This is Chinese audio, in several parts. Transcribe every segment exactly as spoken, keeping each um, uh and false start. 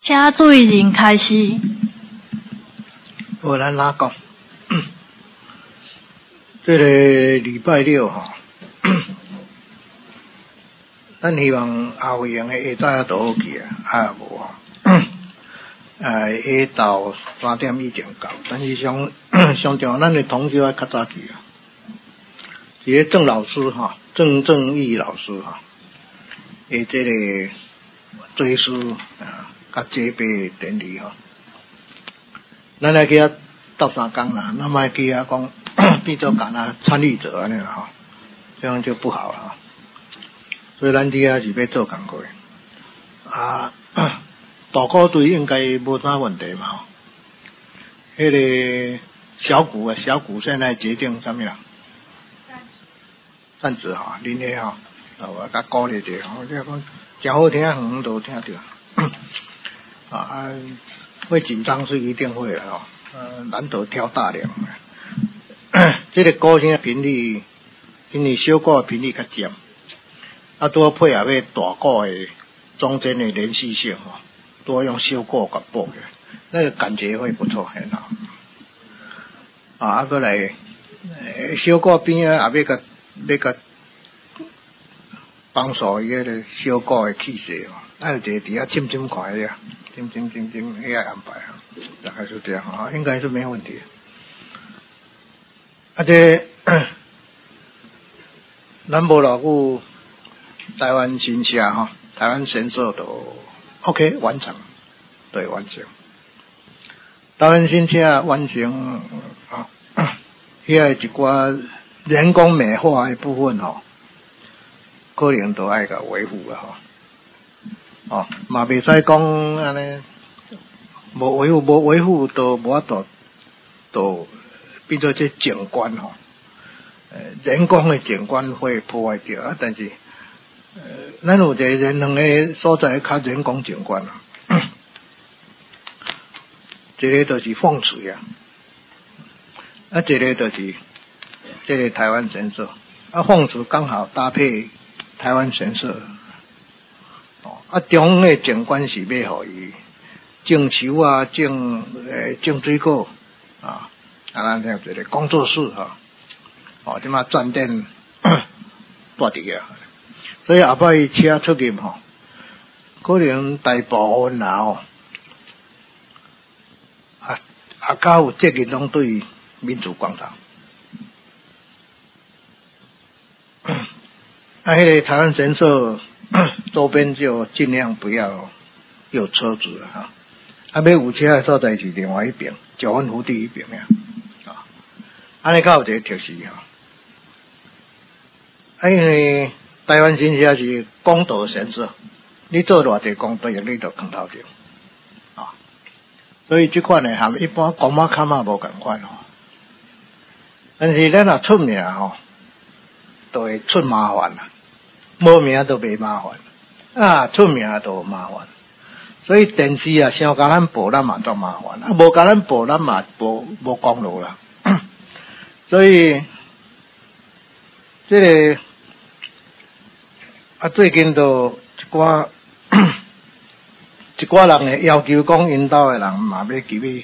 请水人开始。 好，咱哪讲？这个礼拜六吼，咱希望阿慧用的下早都好去啊，啊无吼，呃，下昼三点以前到，但是上上重咱的同学要较早去啊。一个郑老师哈，郑正义老师哈，诶，这个追思啊，甲祭拜典礼哈，咱来去遐斗三工啦，咱莫去遐讲变做干那参与者安尼啦哈，这样就不好了。所以咱伫遐是要做工课啊，大鼓队应该无啥问题嘛。迄个小鼓啊，小鼓现在决定什么啦？赞子哈，恁个哈，我甲鼓励者吼，即讲真好听，远都听着。啊，会紧张是一定会的哦，呃，难得挑大梁。这个鼓声频率，因为小鼓的频率较尖，啊，多配合要大鼓的中间的连续性哦，多用小鼓甲补的，那个感觉会不错，很好。啊，啊，过来，呃，小鼓边啊，也要甲要甲帮助伊个小鼓的气势哦，啊，有一个伫遐浸浸看下，浸浸浸浸遐安排啊，大概是这样啊，应该是没问题。啊，这咱无偌久，台湾新车哈，台湾神社都 OK 完成，对完成。台湾新车完成啊，遐一寡人工美化的部分吼，可能都爱甲维护啊吼，哦，嘛袂使讲安尼，无维护无维护都无法度，都变做这景观吼，呃，人工的景观会破坏掉啊，但是，呃，咱有一个人两个所在较人工景观啊，这个就是凤池啊，啊，这个就是这个台湾神社，啊，凤池刚好搭配台湾神社，哦，啊，中央的景观是要互伊种树啊，种诶种水果啊。啊，咱有一个工作室哈，哦，即马转电带伫个，所以后摆伊车出入吼，可能大部分啦吼，啊啊，较有责任拢对民主广场，啊，迄个台湾神社周边就尽量不要有车子了哈，啊，要有车的所在是另外一边，九份湖第一边呀。安尼较有一个特色吼，啊，因为台湾新社是功德神社，你做偌济功德，你就扛头着，啊，所以这款呢，含一般公妈卡嘛无共款吼，但是咱若出名吼，都会出麻烦啦，无名都袂麻烦，啊，出名都麻烦，所以电视啊，想甲咱报咱嘛都麻烦，啊，无甲咱报咱嘛无无功劳啦。所以，这个啊，最近都一寡一寡人会要求讲，因兜的人嘛要求伊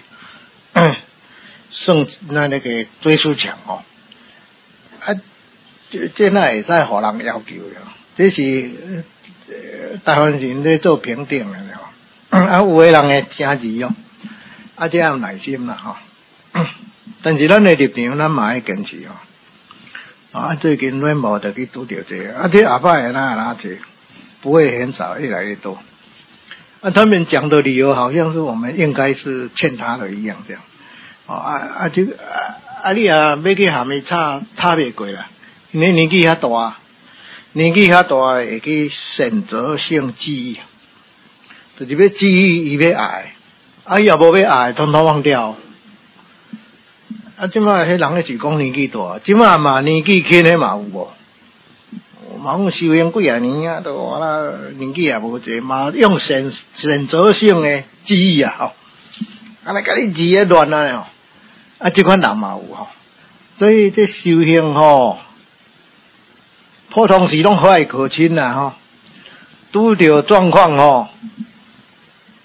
算那那个追思墙哦。啊，这这那会使互人要求的，这是呃台湾人咧做评定的了。啊，有的人会诚字哦，啊，这样耐心啦吼。但是咱的立场，咱嘛爱坚持哦。啊，最近软无就去拄着这个，啊，这下摆的那那这不会很少，越来越多。啊，他们讲的理由好像是我们应该是欠他的一样，这样。哦啊啊，这个啊啊，你啊要去下面差差袂过啦，因为年纪较大，年纪较大会去选择性记忆，就是要记忆伊要爱，啊，伊也无要爱，统统忘掉。啊，即摆迄人咧是讲年纪大，即摆嘛年纪轻诶嘛有无？嘛有修行几啊年啊，都完啦，年纪也无济，嘛用选选择性诶记忆啊，吼，安尼甲你字诶乱啊吼，啊，即款人嘛有吼，所以这修行吼，普通时拢好爱可亲啦吼，拄着状况吼，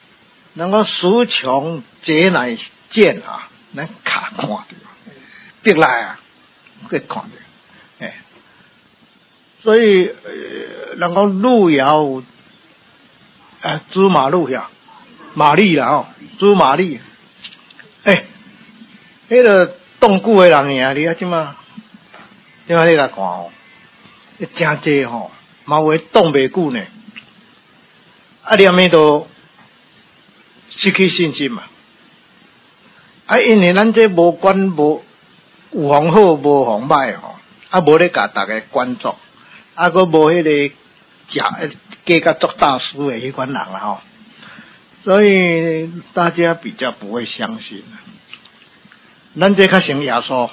能够书穷节乃见啊，咱卡看到，逼来啊，会看到，哎，所以呃，人讲路遥，啊，朱马路呀，马力啦吼，朱马力，哎，迄个冻久的人呀，你啊即嘛，即嘛你来看哦，真济吼，嘛会冻袂久呢，啊，连面都失去信心嘛，啊，因为咱这无管无有防好无防歹吼，啊，无咧甲大家关注，啊，佫无迄个假假甲做大师的迄款人啦吼，所以大家比较不会相信。咱这较像耶稣，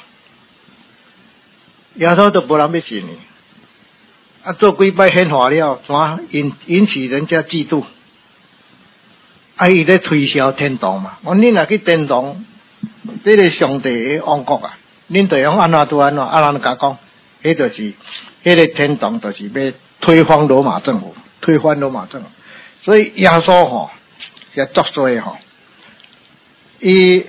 耶稣都无人要信你，啊，做几摆显化了，怎引引起人家嫉妒？啊，伊咧推销天堂嘛，我恁若去天堂，这个上帝的王国啊，恁就用安怎拄安怎，啊，人甲讲，迄就是，迄个天堂就是要推翻罗马政府，推翻罗马政府，所以耶稣吼，也作衰吼，伊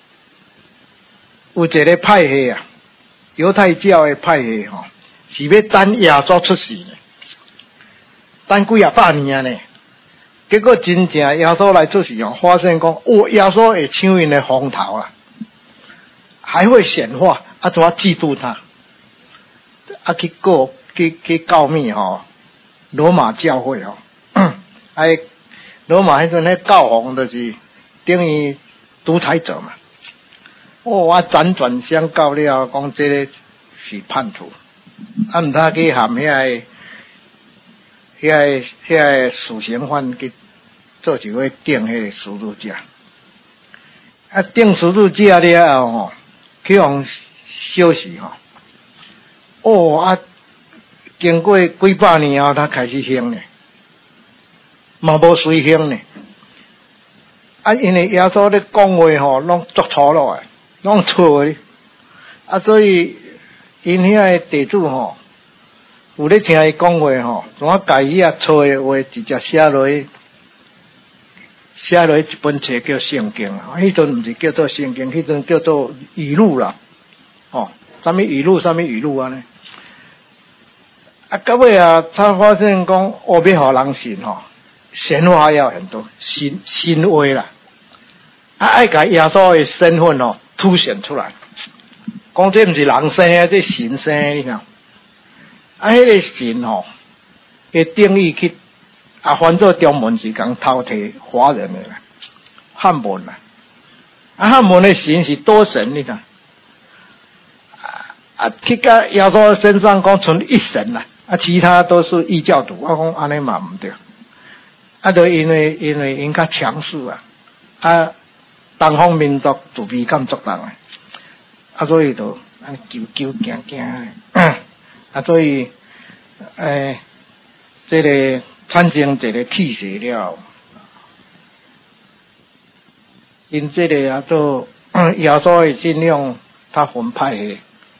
有一个派系啊，犹太教的派系吼，是要等耶稣出世呢，等几啊百年呢。结果真正耶稣来出世哦，发现讲，哦，耶稣会抢因的风头啊，还会显化，啊，怎啊嫉妒他，啊去告去去告密吼，罗马教会吼，哎，罗马迄阵咧教皇就是等于独裁者嘛，哦，啊辗转相告了，讲这个是叛徒，啊，毋通去含遐个。迄个迄个死刑犯去做一回钉迄个十字架，啊钉十字架了后吼，去互烧死吼，哦啊，经过几百年后，他开始兴呢，嘛无随兴呢，啊因为耶稣咧讲话吼，拢作错落来，拢错的，啊所以因遐个地主吼。有咧听伊讲话吼，怎啊家己啊错诶话直接写落去，写落去一本册叫圣经啊。迄阵毋是叫做圣经，迄阵叫做语录啦。哦，啥物语录，啥物语录安尼。啊，到尾啊，他发现讲，我要互人信吼，神话要很多，新新话啦。啊，爱甲耶稣诶身份吼凸显出来，讲这毋是人生诶，这神生诶，你看。啊，迄个神吼，个定义去啊，翻做中文是讲偷摕华人的啦，汉文啦，啊，汉文的神是多神，你看，啊啊，去甲耶稣身上讲存一神啦，啊，其他都是异教徒，我讲安尼嘛毋对，啊，就因为因为因较强势啊，啊，东方民族自卑感作重啊，啊，所以就安尼求求惊惊的。啊，所以，诶，这个产生这个气势了，因这个啊做耶稣的信仰，他分派的，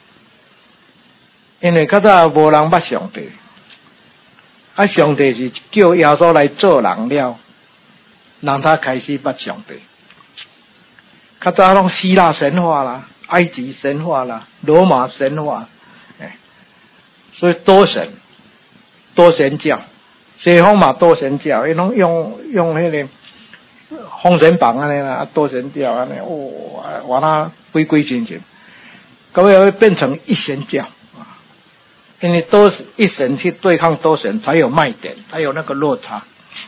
因为较早无人捌上帝，啊，上帝是叫耶稣来做人了，让他开始捌上帝。较早拢希腊神话啦、埃及神话啦、罗马神话。所以多神，多神教，西方嘛多神教，伊拢用用迄个封神榜安尼啦，多神教安尼，哦，哇那规规矩矩，各位会变成一神教啊，因为多一神去对抗多神才有卖点，才有那个落差。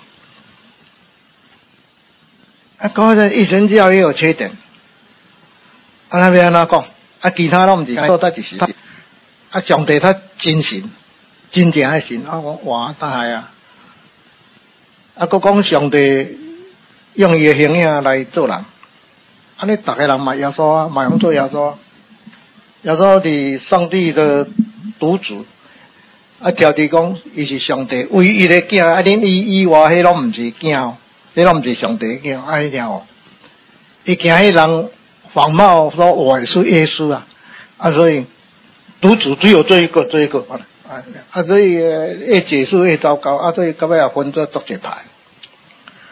啊，讲这一神教也有缺点，啊那边安怎讲？啊，其他拢毋是做得就是。啊，上帝他真神，真正的神，啊，我哇，大海啊！啊，佮讲上帝用伊的形象来做人，安尼逐个人嘛耶稣啊，嘛用做耶稣，耶稣是上帝的独子，啊，条地讲伊是上帝唯一的囝，啊，恁以以外迄拢毋是囝，迄拢毋是上帝的囝，安尼听哦，伊惊迄人仿冒说我是耶稣啊，啊，所以。独子只有这一个，这一个啊，啊，所以越解释越糟糕啊，所以到尾也分做足一派。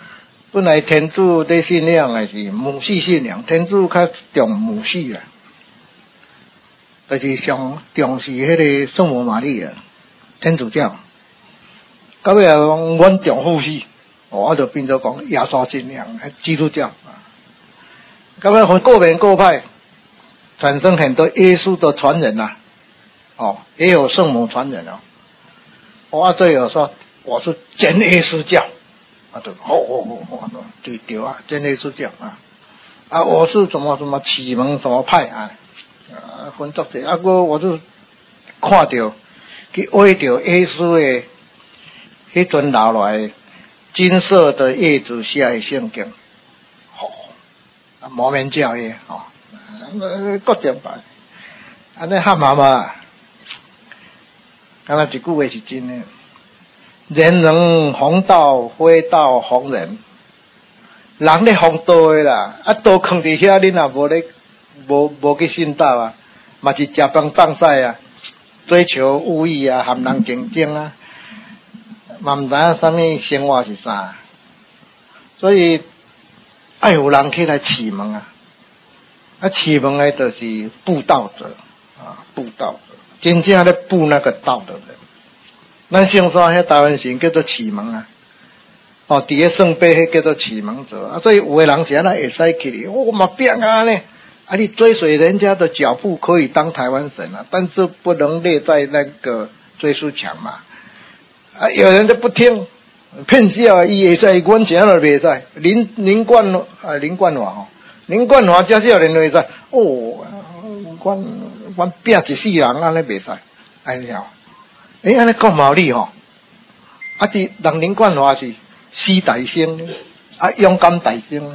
本来天主的信仰也是母系信仰，天主较重母系啦，但是上重视迄个圣母玛利亚，天主教。到尾讲阮重父系，哦，我就变做讲耶稣信仰，基督教。到尾分各门各派，产生很多耶稣的传人呐、啊，哦，也有圣母传人哦。我这有说我是真耶稣教。啊，对，哦哦哦哦，对对啊，真耶稣教啊，啊，我是什么什么启蒙什么派啊，啊，分作者，啊，我我就看到去画到耶稣的迄阵留来金色的叶子下的圣经，哦，啊，摩门教的哦，各种派，安尼喊妈妈，敢若一句话是真的。人能弘道，非道弘人。人咧弘道的啦，啊道藏伫遐，恁也无咧，无无去信道啊，嘛是食饭放屎啊，追求物欲啊，和人竞争啊，嘛毋知影啥物生活是啥，所以爱有人起来启蒙啊，啊启蒙的就是布道者啊，布道者，真正咧布那个道的人。咱圣山迄台湾神叫做启蒙啊，哦，伫个圣杯迄叫做启蒙者啊，所以有的人是安那会使去哩，我嘛变啊呢，啊你追随人家的脚步可以当台湾神啊，但是不能列在那个追溯墙嘛，啊有人就不听，骗笑伊会使，阮啥都袂使，林林冠啊林冠华吼，林冠华遮少年会使，哦，阮阮拼一世人安尼袂使，安尼哦。诶，安尼讲毛理吼，啊！伫人林冠华是四大生，啊，勇敢大生，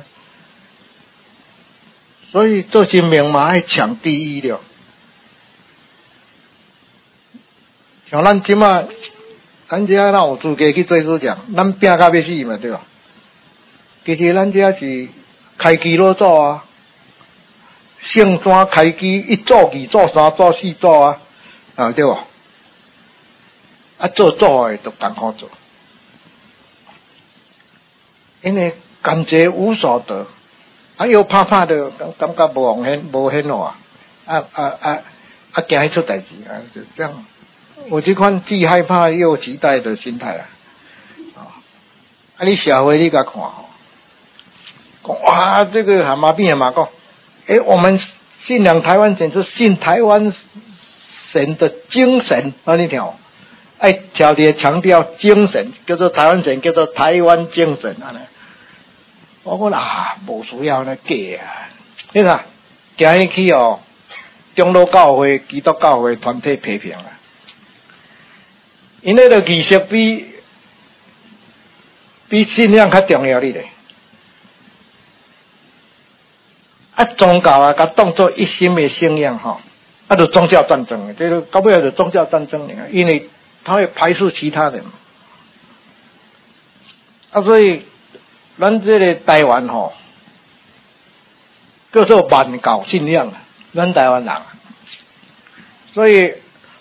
所以做生命嘛爱抢第一了。像咱即马，咱遮哪有资格去做主讲？咱拼甲要死嘛，对吧？其实咱遮是开基老祖啊，圣山开基一组、二组、三组、四组啊，啊对吧？啊，做做诶都艰苦做，因为感觉无所得，啊又怕怕的，感感觉无很无很好啊，啊啊啊啊，惊去出代志啊，就这样。我这款既害怕又期待的心态啊，啊，你社会你甲看吼，讲哇，这个蛤蟆病嘛讲，诶，我们信仰台湾神是信台湾神的精神，啊，你听哦。爱条列强调精神，叫做台湾神，叫做台湾精神啊！我讲啊，无需要那假啊！你看，今日去哦，中路教会、基督教会团体批评啊，因为个仪式比比信仰较重要哩咧。啊，宗教啊，甲当作一心的信仰吼，啊，就宗教战争，这个到尾就宗教战争了，因为他会排斥其他人，啊，所以咱这个台湾吼，叫做万教信仰，咱台湾人，所以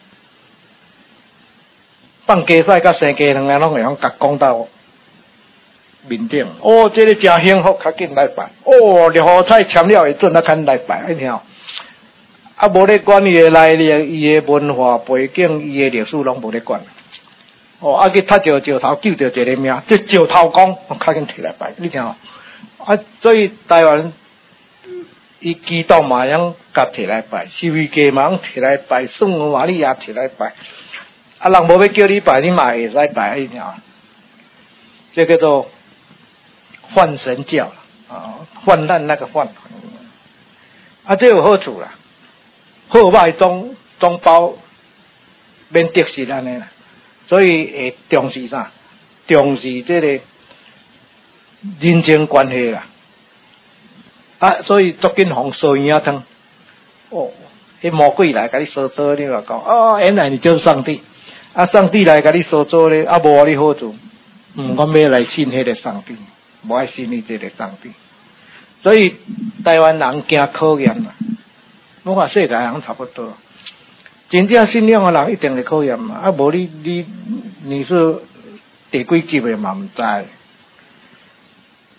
放鸡屎甲生鸡卵啊，拢会用甲讲到面顶。哦，这个真幸福，较紧来拜。哦，六合彩签了会准，啊，紧来拜，你听。啊，无咧管伊诶来历、伊诶文化背景、伊诶历史，拢无咧管。哦，啊去踢着石头，救着一个命，这石头公，较紧摕来拜，你听哦。啊，所以台湾伊基督嘛样甲摕来拜，是为鸡嘛样摕来拜，圣母玛利亚摕来拜。啊，人无要叫你拜，你嘛会使拜，你听哦。这叫做泛神教啊，泛滥那个泛。啊，这有好处啦。好歹总总包免得失安尼啦，所以会重视啥？重视这个人情关系啦。啊，所以足紧互烧圆仔汤。哦，迄魔鬼来甲你烧做，你话讲哦，原来你就是上帝。啊，上帝来甲你烧做咧，啊无你好处。嗯，我要来信迄个上帝，无爱信你这个上帝。所以台湾人惊考验啦。我看世界人差不多，真正信仰的人一定会考验嘛，啊无你你你是第几级的嘛唔知，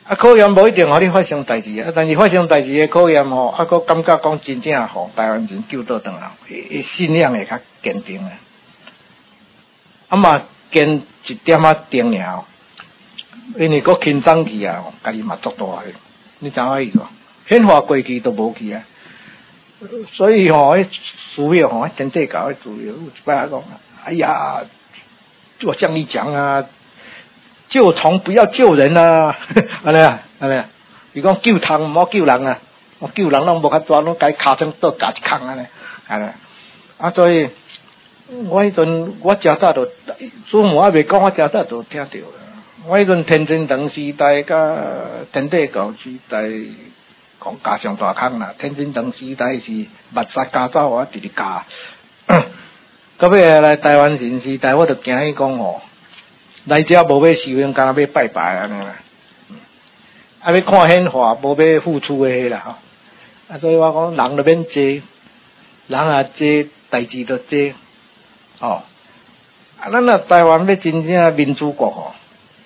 啊，考验无一定互你发生代志啊，但是发生代志的考验吼，啊，佫感觉讲真正吼，台湾人救倒转来，伊信仰会较坚定啊。啊嘛，坚一点仔定了，因为佫轻松去啊，家己嘛足大个，你知影意思无？显化过去都无去啊，所以吼，迄需要吼，天地教迄需要，有一摆讲，哎呀，我向你讲啊。救虫不要救人啊！安尼啊，安尼啊，伊讲救虫唔好救人啊，我救人拢无较大，拢该尻川倒夹一空安尼，安尼啊，所以我迄阵我真早就祖母还未讲，我真早就听到了。我迄阵天津堂时代甲天地教时代讲加上大空啦，天津堂时代是目杀加走我直直加，到尾来台湾人时代，我就惊伊讲吼。来遮无要修行，干那要拜拜安尼啦。啊，要看显化，无要付出的迄啦吼。啊，所以我讲人就免坐，人啊坐，代志就坐。哦，啊，咱啊台湾要真正民主国吼，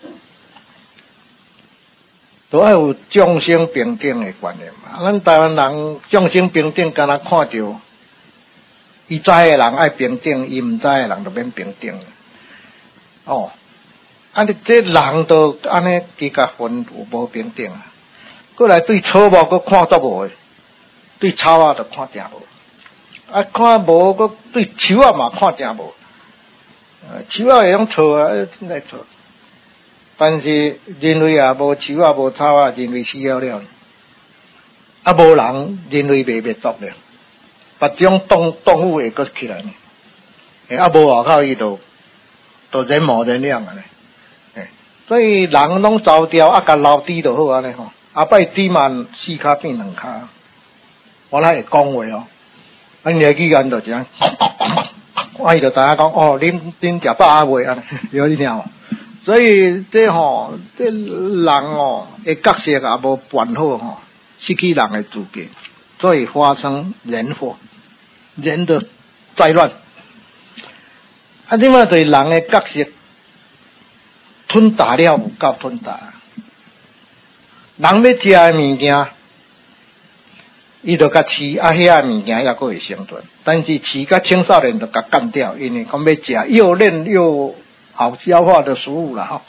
都要有众生平等的观念嘛。咱台湾人众生平等，干那看到伊知的人爱平等，伊毋知的人就免平等。哦。啊！你这人都安尼几甲分有无平等啊？过来对草木佫看足无诶，对草啊就看正无，啊看无佫对树啊嘛看正无。呃，树啊会用错啊，真来错。但是人类啊无树啊无草啊，人类死了了，啊无人，人类袂灭绝了。别种动动物会佫起来呢，诶啊无外口伊就就人模人样啊咧。所以人拢走掉，啊，甲留低就好安尼吼。后摆低嘛四骹变两骹，我来会讲话哦。啊，你语言就这样，我伊就大家讲哦，恁恁食饱啊未安尼，有你听无？所以这吼、哦，这人哦，的角色也无办好吼，失去人的资格，所以发生人祸，人的灾乱。啊，另外对人的角色。吞大了有够吞大，人要食的物件，伊就甲饲啊，遐物件也佫会生存。但是饲甲青少年就甲干掉，因为讲要食又嫩又好消化的食物啦吼。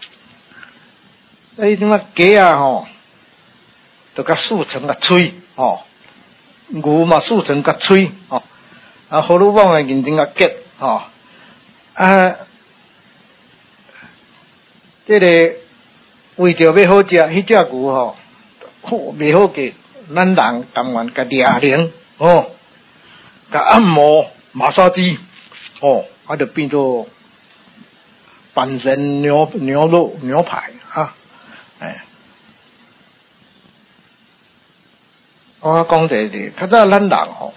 所以什么鸡啊吼，就甲塑成甲喙吼，牛嘛塑成甲喙吼，啊，荷鲁邦的认真甲结吼，啊。这个为着要好食，迄只牛吼，袂好过，咱人甘愿甲掠灵哦，甲按摩、马杀鸡哦，啊，就变做半身牛牛肉牛排啊，哎，我讲这个，较早咱人吼，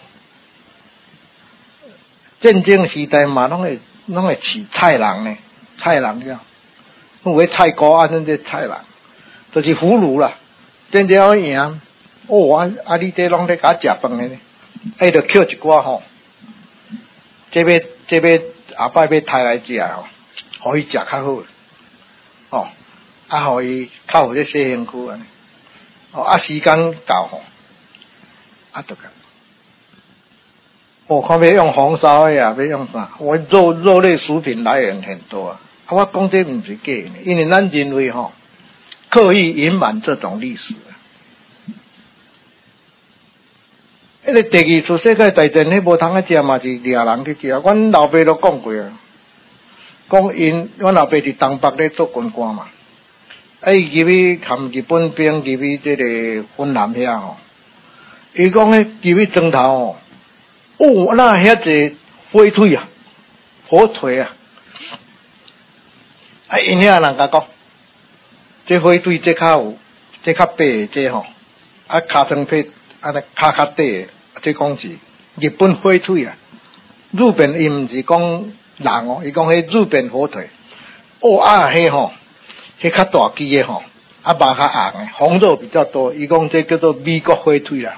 战争时代嘛，拢会拢会饲菜人呢，菜人了。有诶菜菇啊，恁这菜人，就是俘虏啦，真正要赢。哦，啊啊！你这拢咧甲食饭诶呢，哎，着捡一寡吼，这要这要下摆要抬来食吼，互伊食较好，哦，啊，互伊较有这细身躯安尼，哦，啊，时间到吼，啊，着个，哦，看要用红烧诶啊，要用啥？我肉肉类食品来源很多啊。啊，我讲这毋是假的，因为咱认为吼，刻意隐瞒这种历史啊。迄个第二次世界大战，迄无通啊食嘛是掠人去食。阮老爸都讲过啊，讲因阮老爸伫东北咧做军官嘛，啊伊入去含日本兵入去这个芬兰遐吼，伊讲迄入去砖头哦，哦那遐济火腿啊，火腿啊。啊，因遐人甲讲，这火腿这较有，这较白的这吼，啊，尻川配啊，那骹较短的，这讲是日本火腿啊。日本伊毋是讲人哦，伊讲迄日本火腿。哦啊，迄吼，迄较大只的吼，啊肉较硬的，红肉比较多。伊讲这叫做美国火腿啦。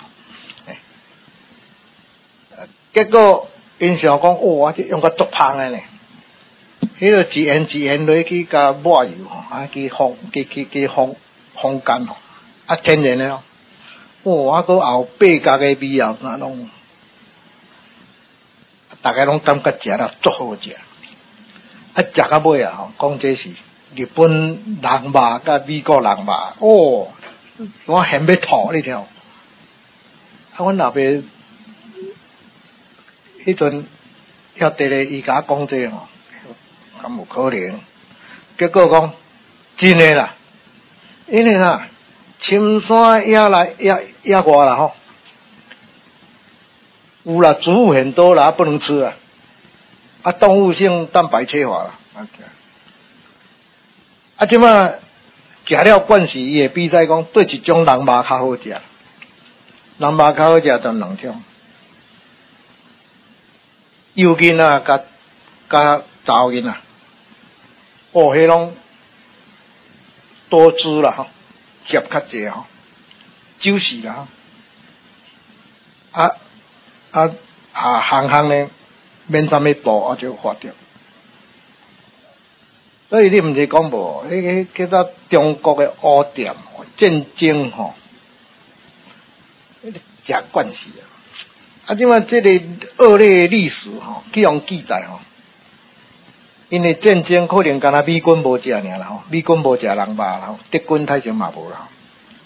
结果因想讲，哦，啊，这用甲足香的呢。迄个一盐一盐落去加抹油吼，啊，去烘，去去去烘风干吼，啊天然的哦，哇，啊个后八角的味后那拢，大家拢感觉食了足好食，啊食到尾啊吼，讲这是日本人肉甲美国人肉，哦，我嫌要吐你听，啊阮老爸迄阵遐伫咧伊甲我讲这吼，敢有可能？结果讲真诶啦，因为啥？深山野来野野外啦吼，有啦，植物很多啦，不能吃啊，啊，动物性蛋白缺乏啦，啊，啊，即马食了惯势，伊会比赛讲对一种人肉较好食，人肉较好食就两种，幼囡仔甲甲查某囡仔，哦，迄拢多汁啦吼。接较济吼，酒是啦，啊啊啊，行行咧免啥物补啊就发掉。所以你毋是讲无，迄个叫做中国的污点战争吼，食惯势啊。啊，即摆即个恶劣历史吼，去用记载吼，因为战争可能敢若美军无食尔啦吼，美军无食人肉啦吼，德军太前嘛无啦。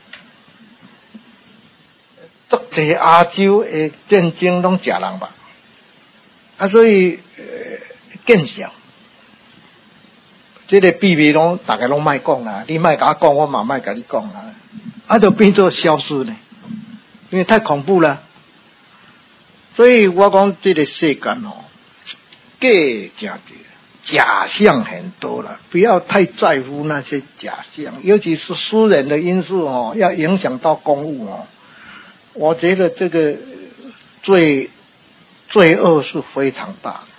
足济亚洲的战争拢食人肉，啊，所以呃见效。这个秘密拢大家拢莫讲啦，你莫甲我讲，我嘛莫甲你讲啦，啊，就变做消失呢，因为太恐怖了。所以我讲这个世间哦，假正多，假象很多了，不要太在乎那些假象，尤其是私人的因素哦，要影响到公务哦。我觉得这个罪罪恶是非常大的。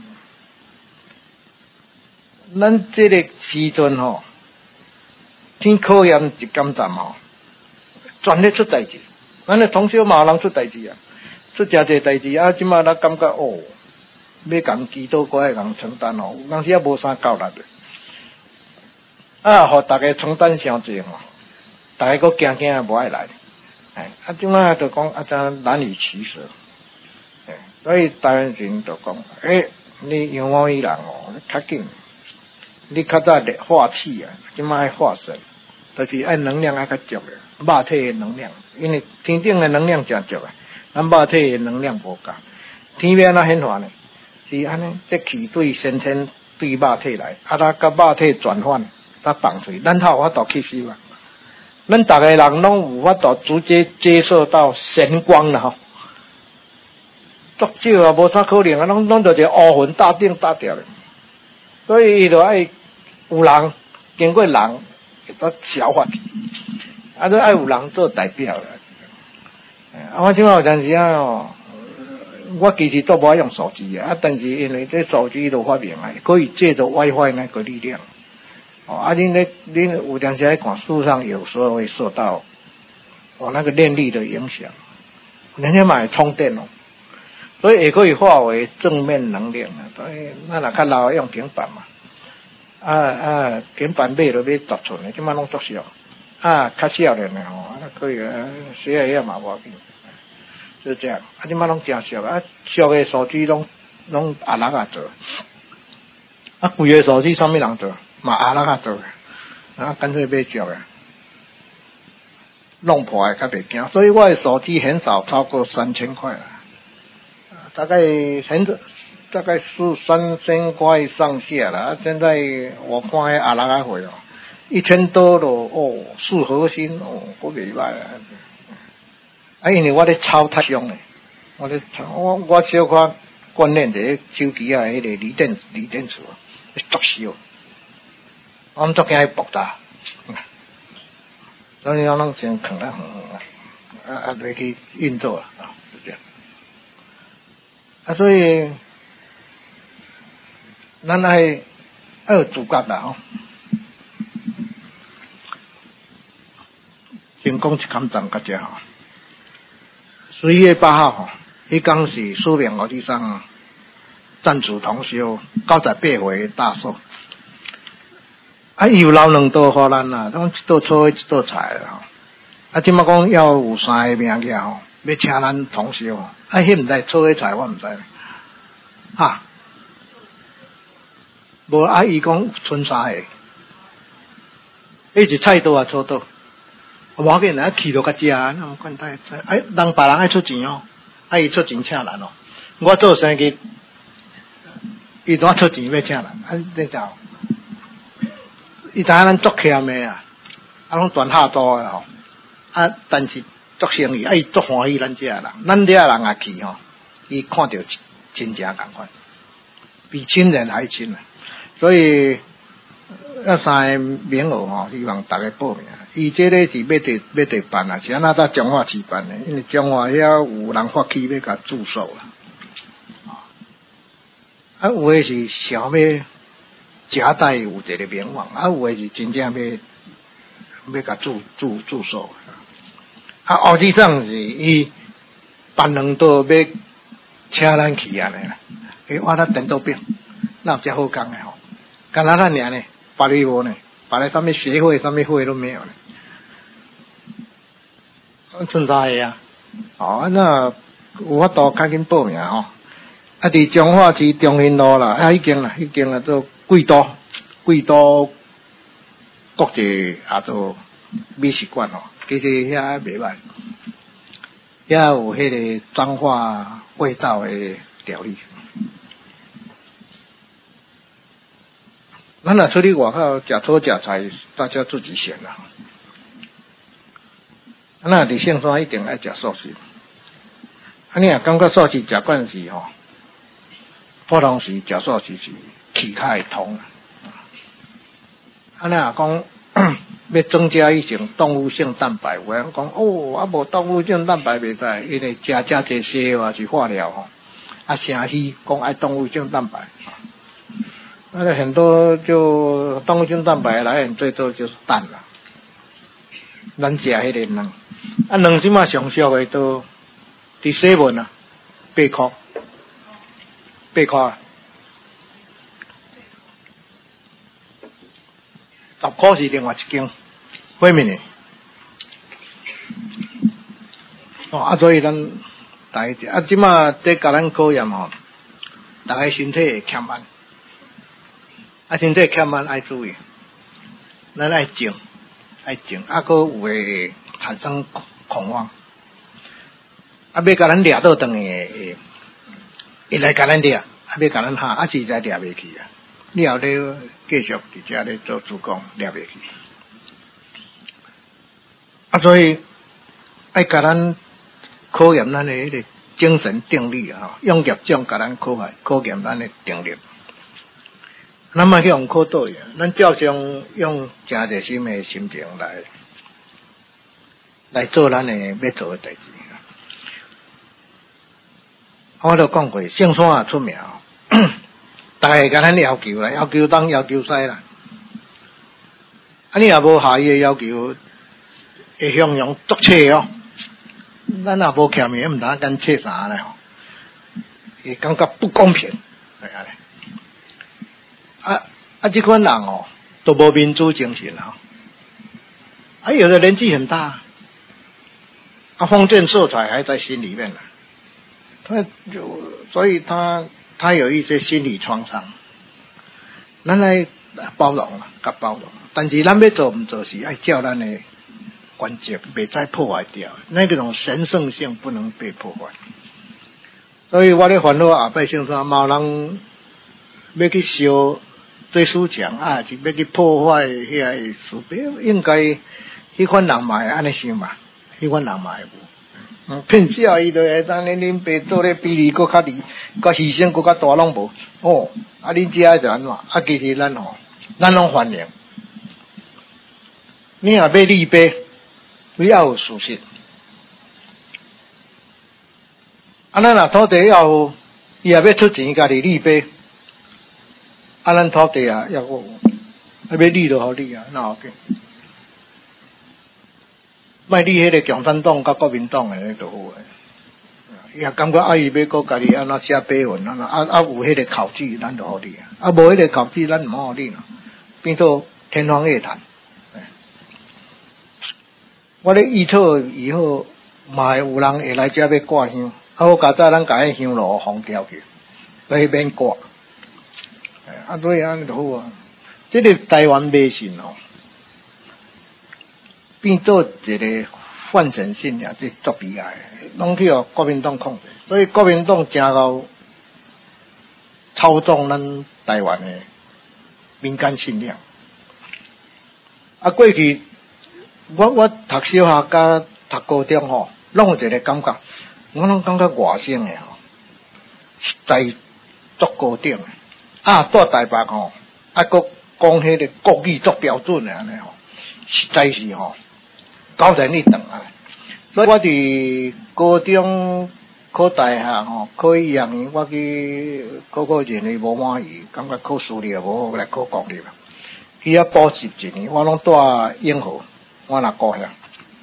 咱这个时阵吼，天考验一检站吼，全咧出代志。咱咧从小嘛有人出代志啊，出真侪代志啊，即马咱感觉哦，要共祈祷过来共承担哦，有当时也无啥够力的。啊，互大家承担伤济吼，大家佫惊惊也无爱来。哎，啊，即马就讲啊，真难以取舍。哎，所以台湾人就讲，哎，你阳光伊人哦，你较紧。你较早咧化气啊，即摆爱化神，就是爱能量爱较足的，肉体的能量，因为天顶的能量真足啊，咱肉体的能量无够。天边那显化呢，是安尼，这气对先天对肉体来，啊，咱甲肉体转换，咱放出，咱才有法度吸收啊。咱逐个人拢有法度直接接受到神光啦吼，足少啊，无啥可能啊，拢拢就一个乌云大顶大条的，所以伊就爱。有人经过人会得消化去，啊，都爱有人做代表啦。啊，我即摆有阵时啊哦，我其实都无爱用手机啊，但是因为这手机都发明啊，可以借着 WiFi 那个力量。哦，啊，恁咧恁有阵时爱看书上，有时候会受到哦那个念力的影响，人家买充电哦，所以也可以化为正面能量啊。所以咱若较老用平板嘛。啊啊，平板买落要十寸的，即摆拢足小。啊，较少年的吼，啊可以啊，小个也嘛无要紧，就这样。啊，即摆拢真小啊，小个手机拢拢阿人啊做，啊贵个手机啥物人做？嘛阿人啊做的，啊干脆买少个，弄破的较袂惊。所以我的手机很少超过三千块啦，大概很少。大概是三千块上下了，现在我看迄阿拉阿会哦，一千多了哦，四核心哦，不袂歹啊。啊，因为我咧抄太凶咧，我咧抄，我我小可锻炼者手机啊，迄个锂电锂电池啊，足小，我们足惊伊爆炸，所以我拢先放啦，啊啊，来去运作了啊，就这样。啊，所以。咱爱爱有自觉啦吼，先讲一坎站较只吼。十一月八号吼，迄天是苏联国际上战主同修九十八回大寿。 啊，伊有留两道互咱啦，拢一道粗的，一道菜啦。啊，即马讲要有三个名额吼，要请咱同烧吼。啊，迄毋知粗的菜我毋知，哈。无啊，伊讲剩三个，迄是菜刀啊，粗刀。无要紧啊，去到甲食，那么款待。哎，人别人爱出钱哦，啊，伊出钱请人哦。我做生意，伊怎出钱要请人？啊，你知？伊知影咱足欠的啊，啊，拢全下刀的吼。啊，但是做生意，啊，伊足欢喜咱遮人，咱遮人也去吼，伊看到亲情共款，比亲人还亲啊。所以要三个名额吼，希望大家报名。伊这个是要伫要伫办啊，是安那在彰化市办的，因为彰化遐有人发起要甲注册啦。啊，有诶是想要夹带有一个名望，啊，有诶是真正要要甲注注注册。啊，后日上是伊办两道要请咱去安尼啦，诶，我那电脑表，那有遮好讲诶吼，干那咱尔呢，别哩无呢，别哩什么协会、什么会都没有呢。剩三个啊，哦，那有法度赶紧报名吼。啊，伫彰化市中兴路啦，啊，已经啦，已经啦，做贵都，贵都国际啊，做美食馆吼，其实遐袂歹，遐有迄个彰化味道的料理。咱若出去外口食土食菜，大家自己选啦。啊，那伫圣山一定爱食素食。啊，你若感觉素食食惯是吼，普通时食素食是气较会通。啊，你若讲要增加一种动物性蛋白，有人讲哦，啊无动物性蛋白袂使，因为食食这些话是化疗吼，啊，城西讲爱动物性蛋白。那个很多就动物性蛋白来源最多就是蛋啦，咱食迄个卵，啊卵即马上俗的都伫西门啊，八块，八块，十块是另外一斤，外面的，哦啊，所以咱大家啊，即马在甲咱考验吼，大家身体会欠慢。啊，身体欠慢爱注意，咱爱静，爱静，啊，搁有会产生恐慌，啊，要甲咱掠倒转去，会来甲咱掠，啊，要甲咱吓，啊，实在掠袂去啊，你后咧继续伫遮咧做主讲掠袂去，啊，所以爱甲咱考验咱的迄个精神定力啊，用业种甲咱考验考验咱的定力。咱莫去用考倒去，咱照常用诚热心的心情来来做咱的要做的代志。我都讲过，圣山也出名，大家甲咱要求啦，要求东要求西啦。啊，你若无下伊的要求，会向阳作切哦。咱若无欠面，毋知干切啥咧吼，会感觉不公平，系安尼。啊啊！这款人哦，都无民主精神啊！啊，有的年纪很大，啊，封建色彩还在心里面呢。他就所以他他有一些心理创伤。咱来包容啊，甲包容。但是咱要做唔做事，爱照咱的原则，袂再破坏掉。那种神圣性不能被破坏。所以我咧烦恼后百姓说，冇人要去烧。追思奖啊，是要去破坏遐个事标，应该迄款人嘛会安尼想嘛，迄款人嘛会无，嗯，骗笑伊就会当恁恁爸做咧比你搁较厉，搁牺牲搁较大拢无，哦，啊恁遮就安怎？啊其实咱吼，咱拢欢迎。你若要立碑，你要有事实。啊，咱若土地要有，伊也要出钱家己立碑。啊，咱土地啊，要有，啊要立就好立啊，那好紧。卖立迄个共产党甲国民党诶，就好诶。也感觉啊，伊要搁家己安怎写碑文，安怎啊啊有迄个考据，咱就好立啊。啊无迄个考据，咱唔好立啦。变做天方夜谭。我咧预测以后，嘛会有人会来遮要挂香，啊，好较早咱甲迄香炉封掉去，所以免挂。啊，所以安尼就好啊。这个台湾迷信哦，变做一个泛神信仰，这足悲哀，拢去互国民党控制，所以国民党正到操纵咱台湾的民间信仰。啊，过去我我读小学甲读高中吼，拢有一个感觉，我拢感觉外省的吼，实在足高等的。啊，在台北吼，啊，佫讲迄个国语足标准的安尼吼，实在是吼高人一等啊。所以我伫高中考大学吼，考医院，我去考考认为无满意，感觉考私立无好，来考公立啊。伊遐补习一年，我拢住永和，我若故乡。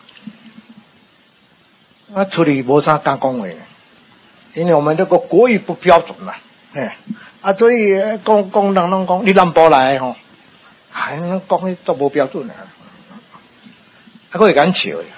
啊，出去无啥敢讲话，因为我们这个国语不标准嘛，哎，啊，所以讲讲人拢讲你南部来的吼，哎，咱讲迄都无标准啊，啊，佫会敢笑的，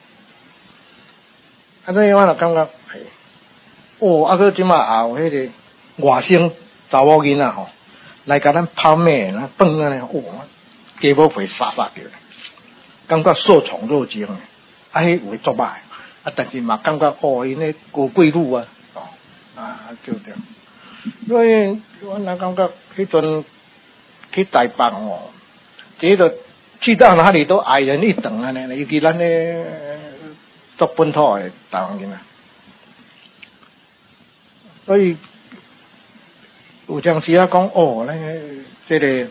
啊，所以我就感觉，哎，哦，啊，佫即马也有迄个外省查某囡仔吼，来甲咱拍妹，那蹦安尼，哦，鸡母皮沙沙叫，感觉受宠若惊的，啊，迄有诶作歹。啊，但是嘛，感觉哦，因咧高贵女啊，哦，啊，对对，所以我那感觉迄阵去台北哦，这个去到哪里都矮人一等啊，呢，尤其咱咧做本土的台湾人啊，所以有阵时啊讲哦，咱这个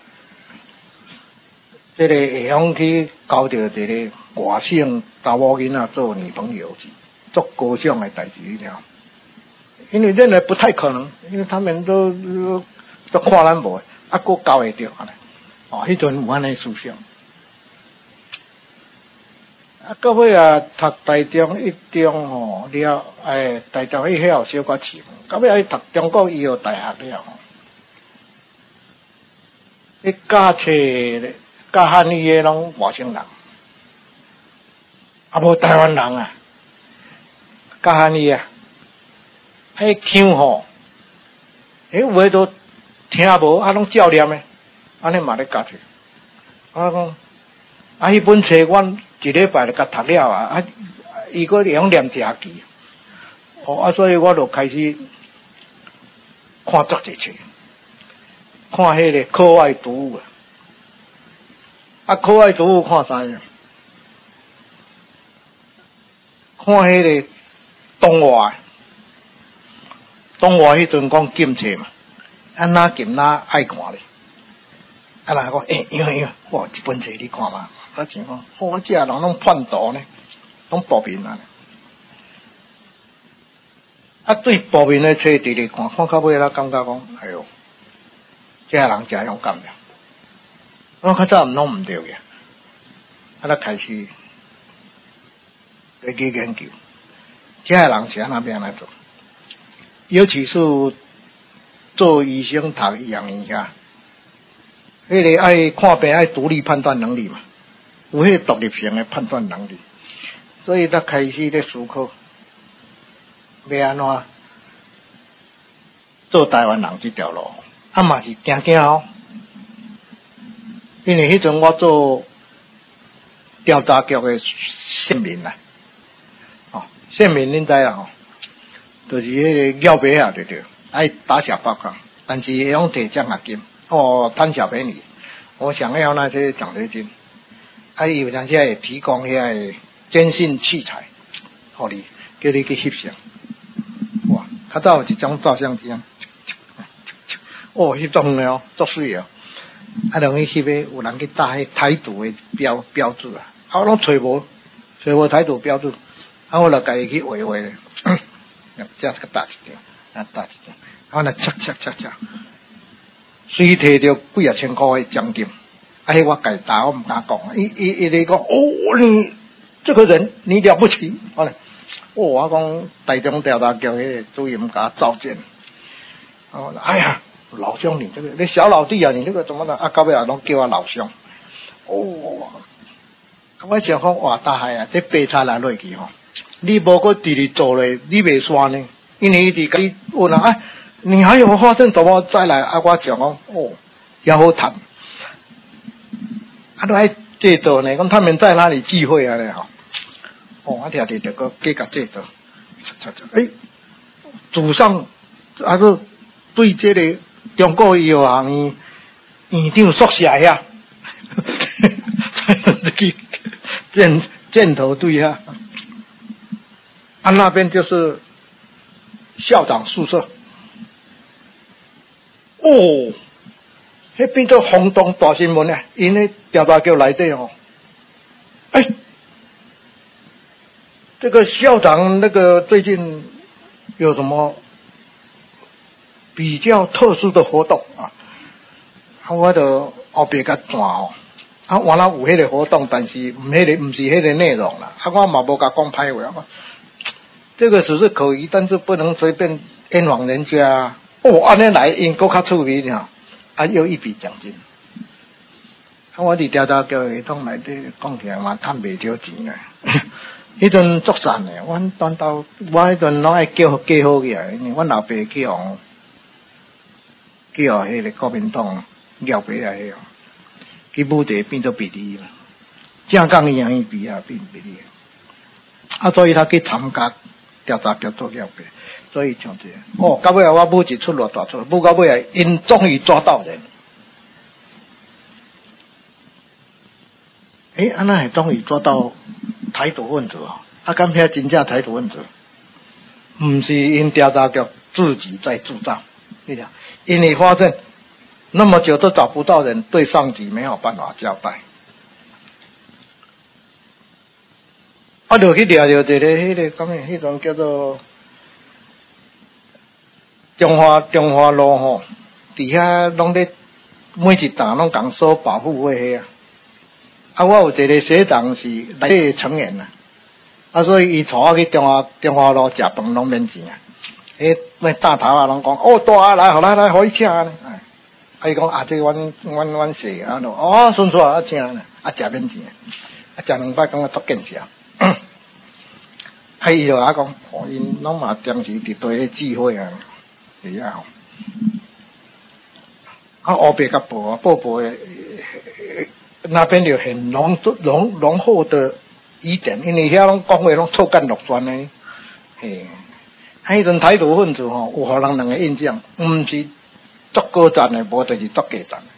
这个会晓去交到这个外省查某囡仔做女朋友是足高尚的代志了，因为认为不太可能，因为他们都都都看咱无，啊，佫交会着安尼，哦，迄阵有安尼思想。啊，到尾啊，读台中一中吼了，哎，台中迄遐小可深，到尾啊，读中国医药大学了吼，你教册咧。教汉语的拢外省人，啊无台湾人啊，教汉语啊，迄腔吼，迄有诶都听无，啊拢照念诶，安尼嘛咧教册。我讲，啊迄本册阮一礼拜就甲读了啊，啊伊个会晓念遮记，哦啊，所以我就开始看足侪册，看迄个课外读物啊。啊，课外读物看啥样？看迄个东华，东华迄阵讲禁册嘛，啊哪禁哪爱看咧。啊人讲，诶、欸，因为因为，哇，一本册你看嘛，我真讲，我这人拢叛徒呢，拢暴民啊。啊，对暴民的册直直看，看到尾啦，感觉讲，哎哟，这人真勇敢了。我较早毋拢毋对嘅，啊，咱开始来去研究，这个人是安那边来做，尤其是做医生读医学院遐，迄个爱看病爱独立判断能力嘛，有迄个独立性的判断能力，所以咱开始咧思考，要安怎做台湾人这条路，啊嘛是行行哦。因为迄阵我做调查局的县民啦，哦，县民恁知啦吼，就是迄个尿杯啊，对对，爱打小报告，但是会用摕奖学金，哦，贪小便宜，我想要那些奖学金，啊，有阵时会提供遐个监视器材，互你叫你去翕相，哇，较早有一种照相机啊，哦，翕种的哦，足水哦。啊，容易翕诶，有人去打迄台独诶标标志啊，啊，我拢找无，找无台独标志，啊，我就家己去画画咧，这个打一张，啊打一张，啊，我来切切切切，虽摕着几啊千块诶奖金，啊，迄我家打我毋敢讲，伊伊伊咧讲，哦，你这个人你了不起，我咧，哦，我讲台中调查局迄个主任甲我召见，我讲，哎呀。 老兄，你这个你小老弟啊，你这个怎么了？啊，到尾啊，拢叫我老兄。哦，我想讲哇，大海啊，这白菜来落去吼，你无个直直做咧，你袂酸呢？因为伊伫甲你问啊，哎，你还有花生怎么再来？啊，我讲讲哦，也好谈。啊，都爱这道呢，讲他们在哪里聚会啊？咧吼，哦，我听听这个计较这道，哎，祖上啊个对这个中国药行院院长宿舍呀，这个箭箭头对啊，啊那边就是校长宿舍，哦。迄变做轰动大新闻啊！因为调查局内底哦，哎，这个校长那个最近有什么比较特殊的活动啊？啊，我就后边甲转哦，啊，原来有迄个活动，但是唔迄个唔是迄个内容啦。啊，我嘛无甲讲歹话，这个只是可疑，但是不能随便冤枉人家。哦，安尼来因搁较出名啊！啊，有一笔奖金。啊，我伫调查局系统内底讲起来嘛，赚袂少钱啊。迄阵作善诶，阮端到我迄阵拢爱叫记好起来，因为阮老爸去互去互迄个国民党撩回来迄个，去武地变做比例啦。正港伊样伊比啊变比例。啊，所以他去参加调查局做了解。所以像这样，哦，到尾啊，我母一出偌大出，母到尾啊，因终于抓到人。诶，安那系终于抓到台独分子哦，啊，敢遐真正台独分子，唔是因调查局自己在制造，你讲，因为发现那么久都找不到人，对上级没有办法交代。啊，就去聊聊一个迄个讲诶，迄种叫做。中华中华路吼，底下拢咧每一档拢讲收保护费啊。啊，我有一个学长是内底成员啊，啊，所以伊带我去中华中华路食饭拢免钱啊。迄那大头啊，拢讲哦，大啊来，好来来，互伊请呢。啊，伊讲啊，这阮阮阮细啊，哦，顺出啊请呢，啊食免钱，啊食两摆感觉足见食。啊，伊就啊讲，哦，因拢嘛当时伫对咧聚会啊。是啊，啊，后边甲报啊，报报诶，那边就很浓浓浓厚的疑点，因为遐拢讲话拢臭干落酸诶，嘿，啊，迄阵台独分子吼，有互人两个印象，毋是作高赞诶，无就是作低赞。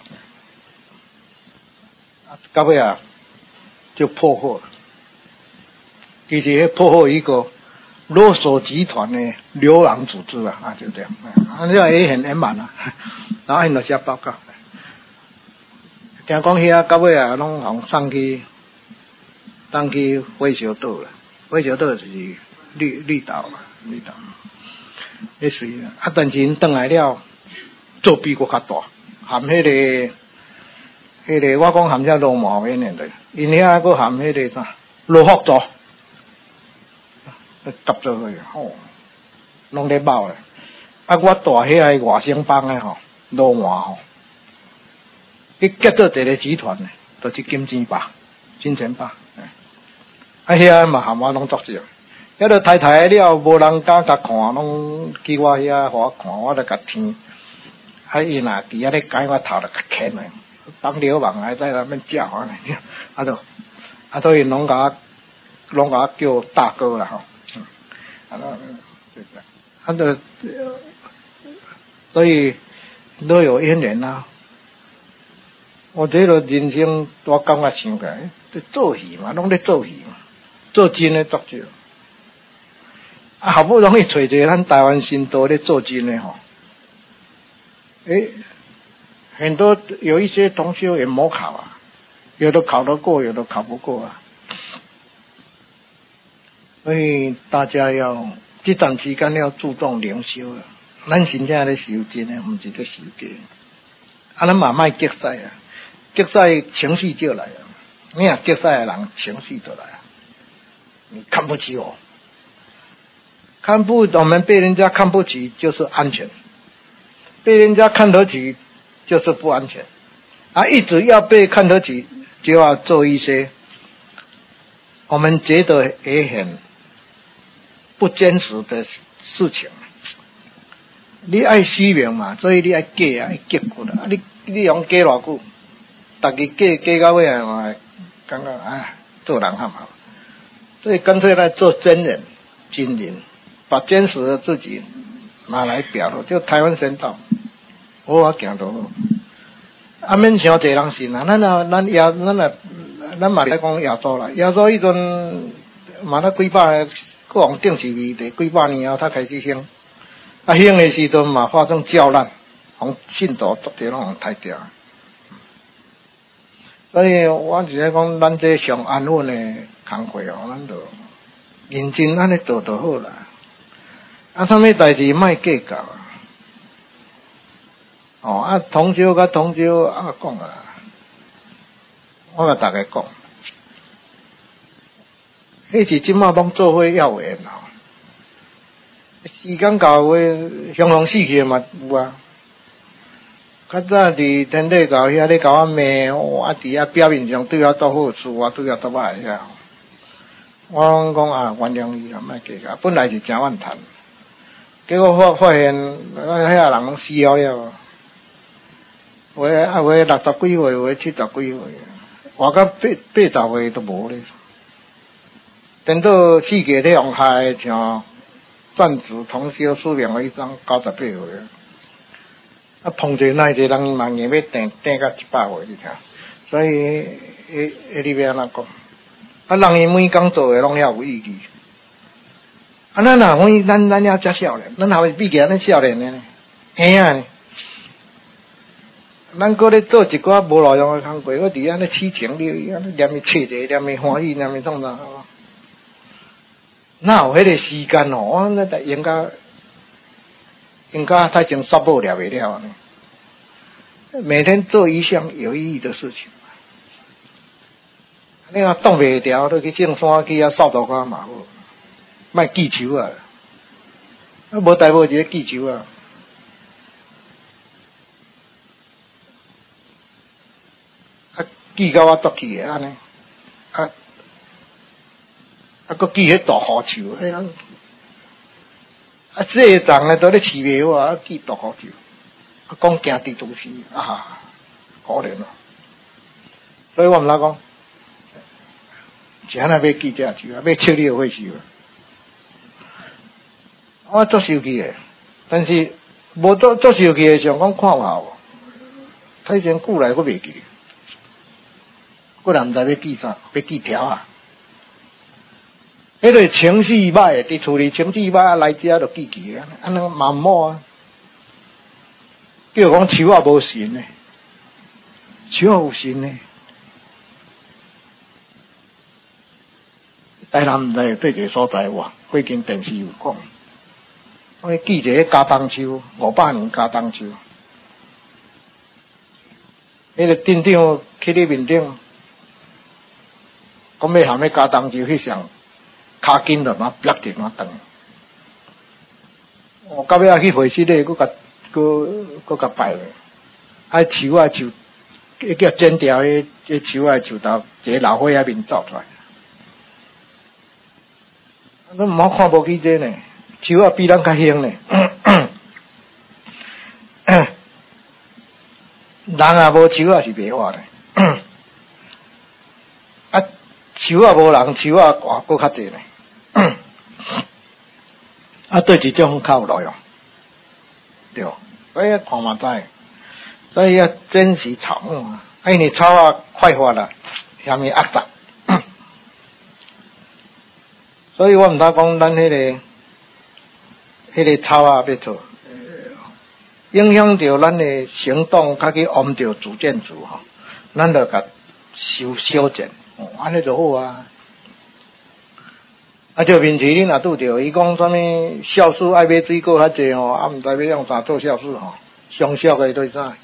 啊，到尾啊，就破获了，其实迄破获一个。罗索集团的流氓组织啊，啊就这样，啊，这也很圆满啊。然后因就写报告，听讲遐到尾啊，拢互送去，送去火烧岛啦。火烧岛就是绿绿岛嘛，绿岛。迄水啊，但是因转来了，作弊搁较大，含迄、那个，迄、那个我讲含啥罗毛迄年代，因遐搁含迄个啥罗福族。夹做去吼，拢咧爆咧。啊，我大遐个外省帮诶吼，罗华吼，伊结做一个集团咧，就是金钱帮、金钱帮。啊，遐嘛含我拢作少，遐个太太了，无人敢甲看，拢去我遐互我看，我就甲听。啊，伊若伫遐咧解我头就甲牵诶，当流氓还在那边叫啊，啊都啊所以拢甲我，拢甲我叫大哥啦吼。啊，对的，他的，所以都有渊源啦。我觉得人生我感觉想起来，做戏嘛，拢咧做戏嘛，做真诶作少。啊，好不容易找一个咱台湾新都咧做真诶吼，诶，很多有一些同学也模考啊，有的考得过，有的考不过啊。所以大家要这段时间要注重灵修啊，咱真正咧修真诶，毋是咧修假。啊，咱嘛莫激使啊，激使情绪就来了。你若激使诶人，情绪就来了。你看不起我，看不我们被人家看不起就是安全。 被人家看得起就是不安全啊！一直要被看得起，就要做一些我们觉得也很不真实的事情。你爱虚名嘛，所以你爱假啊，爱结骨啦。你你用假偌久，大家假假到尾啊嘛，感觉啊，做人很好，所以干脆来做真人、真人，把真实的自己拿来表露，就台湾神道，好好行就好。啊，免伤侪人信啊！咱啊，咱亚，咱啊，咱嘛来讲亚洲啦，亚洲迄阵嘛那几百，国王定是为第几百年后，他开始兴。啊，兴的时阵嘛，发生教难，从信徒逐个拢杀掉。所以我是咧讲，咱这上安稳的工课哦，咱就认真安尼做就好啦。啊，啥物代志莫计较啊！哦，啊，同修甲同修啊讲啊，我甲大家讲，迄是即马拢做伙要缘咯。时间到话，雄雄死去嘛有啊。较早伫天地教遐咧甲我骂，我伫遐表面上对我多好处，我对我多歹遐。我拢讲啊，原谅伊啦，莫计较。本来是真怨叹，结果发发现，遐人拢死了了。话啊话六十几岁，话七十几岁，活到八八十岁都无咧。等到世界咧用害像。战子同修书名为一张九十八岁，啊，碰着那些人嘛，硬要顶顶到一百岁，你听，所以诶诶，你要安怎讲？啊，人伊每工做诶拢遐有意义。啊，咱若讲咱咱遐遮少年，咱还比较咱少年诶呢，嘿啊呢，咱搁咧做一寡无路用诶工课，我伫安尼起情了，安尼念伊册者，念伊欢喜，念伊创啥？哪有迄个时间哦？我那得应该应该他已经煞不了袂了呢。每天做一项有意义的事情。你若挡袂牢，你去种山去啊扫涂骹嘛好，莫记仇啊！啊，无代无志记仇啊！啊，记到我作气诶安尼啊。啊，佮记迄大好球，迄人啊，这长咧都咧饲袂好啊，记大好球，啊，讲行地都市啊，可怜咯。所以我毋拉讲，是安尼要记这球啊，要笑你会死啊。我做手机诶，但是无做做手机诶，想讲看好，他以前久来我袂记，我人毋知要记啥，要记条啊。迄个情绪歹，伫厝里情绪歹来遮就记记啊，安尼嘛毋好啊。叫讲树啊无神呢，树啊有神呢。台南毋知对一个所在有，最近电视有讲，我记者加冬树，五百年加冬树，迄个镇长去咧面顶，讲要含迄加冬树翕相。骹筋就嘛逼着嘛断，我到尾去会室咧，佮甲佮佮甲摆咧，啊树啊树，迄叫剪掉迄迄树啊树头，一个老花仔面走出来，你毋好看无起这呢，树啊比咱较凶呢，人啊无树啊是袂活咧，啊树啊无人，树啊活佫较济呢。啊，对一种较有路用，对，所以看嘛知，所以要珍惜草木啊。啊，因为草啊快发了，下面压杂，所以我毋知讲咱迄个迄个草啊要做，影响到咱的行动，较去往着主见主吼，咱就甲修修正，哦，安尼就好啊。啊，就面试你若拄着，伊讲啥物酵素爱买水果较济吼，啊，毋知要用啥做酵素吼，上俗诶对啥？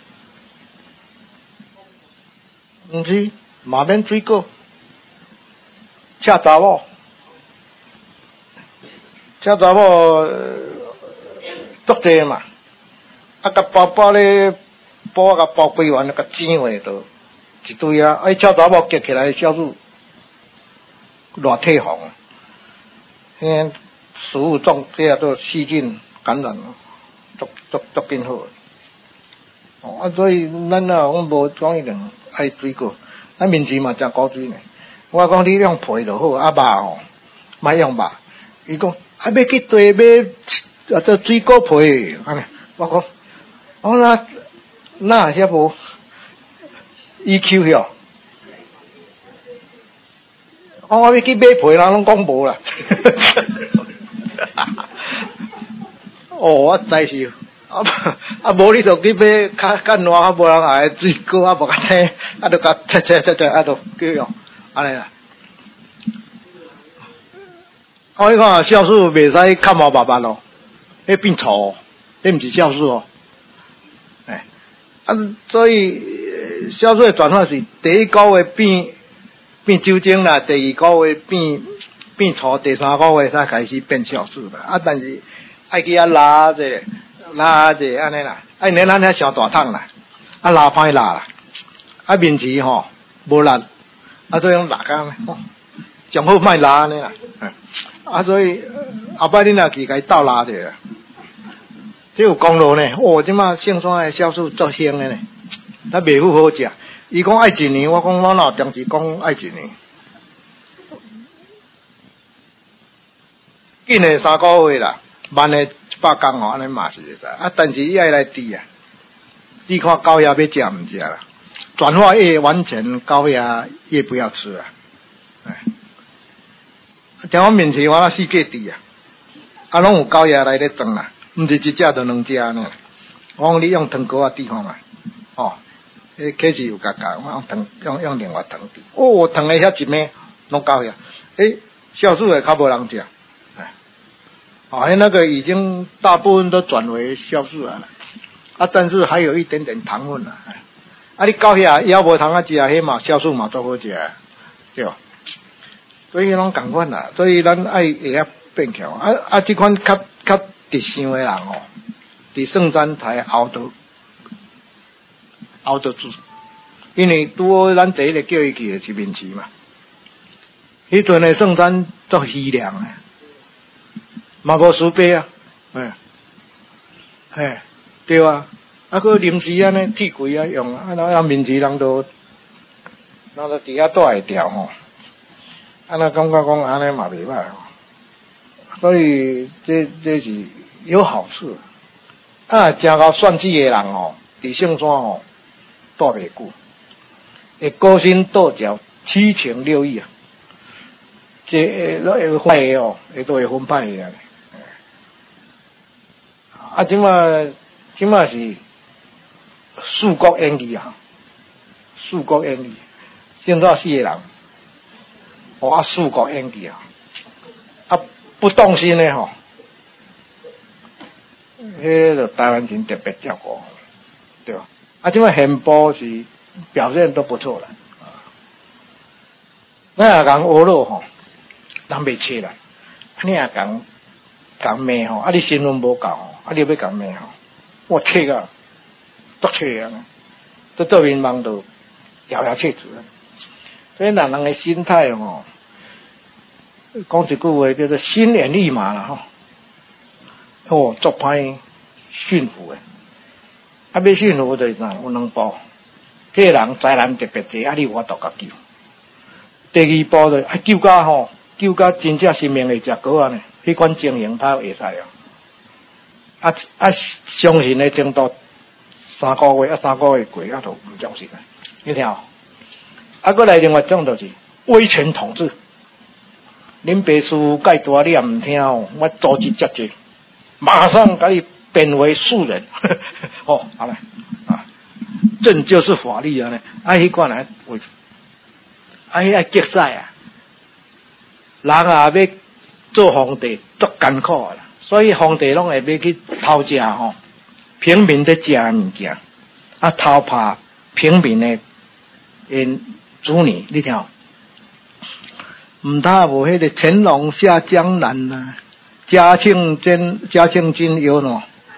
毋是，嘛免水果，请查某，请查某足济嘛， 啊，甲包包咧，包甲包规完，甲煎下都一堆啊！哎，超查某夹起来，小子热退红，现食物中这样都细菌感染，足足足紧好。哦，啊，所以咱啊，我无讲一定爱水果，咱面前嘛食果水呢。我讲你用皮就好，啊肉吼，莫用肉。伊讲啊，要去地买啊，做水果皮，安尼。我讲，我那那遐无 E Q 哟。我我要去买皮，人拢讲无啦。哦，我知是。啊啊！无你就去买较较烂啊，无人爱水果啊，无较青，啊，就甲切切切切，啊，就叫用安尼啦。我你看酵素袂使看毛白白咯，迄变臭，迄毋是酵素哦。哎，啊，所以酵素的转化是第一个月变变酒精啦，第二个月变变臭，第三个月才开始变酵素啦。啊，但是爱去遐拉这。拉者安尼啦，啊，因咱遐小大桶啦，啊拉歹拉啦，啊面皮吼无力，啊所以用拉干，哦，上好莫拉安尼啦，啊所以后摆恁若去甲伊斗拉者，这有功劳呢，哦，即马性酸的酵素足香的呢，它袂好好食，伊讲爱一年，我讲我哪当时讲爱一年，紧的三个月啦，慢的。百工哦，安尼嘛是会使，啊，但是伊爱来治啊，治看高压要食毋食啦，转化越完全高压越不要吃啊，哎，听我面前我那四个治啊，啊，拢有高压来咧装啦，毋是一只就两只呢，我讲你用糖膏啊治看嘛，哦，迄开始有加加，我用糖用用另外糖治，哦，糖的遐一枚拢高压，诶，酵素的较无人食。啊，那个已经大部分都转为酵素了，啊，但是还有一点点糖分啦。啊，你高遐腰无糖啊食，迄嘛酵素嘛足好食，对吧？所以拢共款啦，所以咱爱会晓变巧。啊啊，这款较较直性的人哦，伫圣山才熬得熬得住，因为拄好咱第一个叫伊去的是面试嘛，迄阵的圣山足虚凉的。嘛无输白啊，哎，哎，对啊，啊个临时安尼铁柜啊用啊，然后面试人都，人都伫遐带会掉吼，啊那感觉讲安尼嘛袂歹吼，所以这这是有好处，啊，食到算计的人吼，伫圣山吼，待袂久，会勾心斗角，七情六欲啊，这会会歹哦，会都会分歹的。啊，即马即马是四国演技啊，四国演技，现在四个人，哦啊，四国演技啊，啊不动心的吼，迄个台湾人特别照顾，对吧？啊，即马现部是表现都不错了，啊，咱也讲学了吼，人袂切啦，你也讲讲骂吼，啊你新闻无够吼。啊！你要讲咩吼？我切啊，都切啊！这做民望都咬牙切齿啊！所以人人的心态吼，讲一句话叫做心猿意马啦吼。哦，足歹驯服的。啊，要驯服就是哪有两步，这个人灾难特别多，啊，你有法度甲救。第二步就是啊，救甲吼，救甲真正生命会食果啊呢，迄款情形他会使啊。啊啊！相信的程度三个月啊，三个月过啊，都唔相信啊！你听，啊，过来另外一种就是威权统治。恁爸叔介大你也唔听哦，我组织接济，马上给你贬为庶人。哦，好了啊，朕就是法律啊！呢，啊，迄款来为，啊，迄爱决赛啊，人啊要做皇帝足艰苦啦。所以皇帝拢会要去偷食吼，平民在食物件，啊偷拍平民的因子女，你听，唔他无迄个乾隆下江南呐、啊，嘉庆真嘉庆君有喏，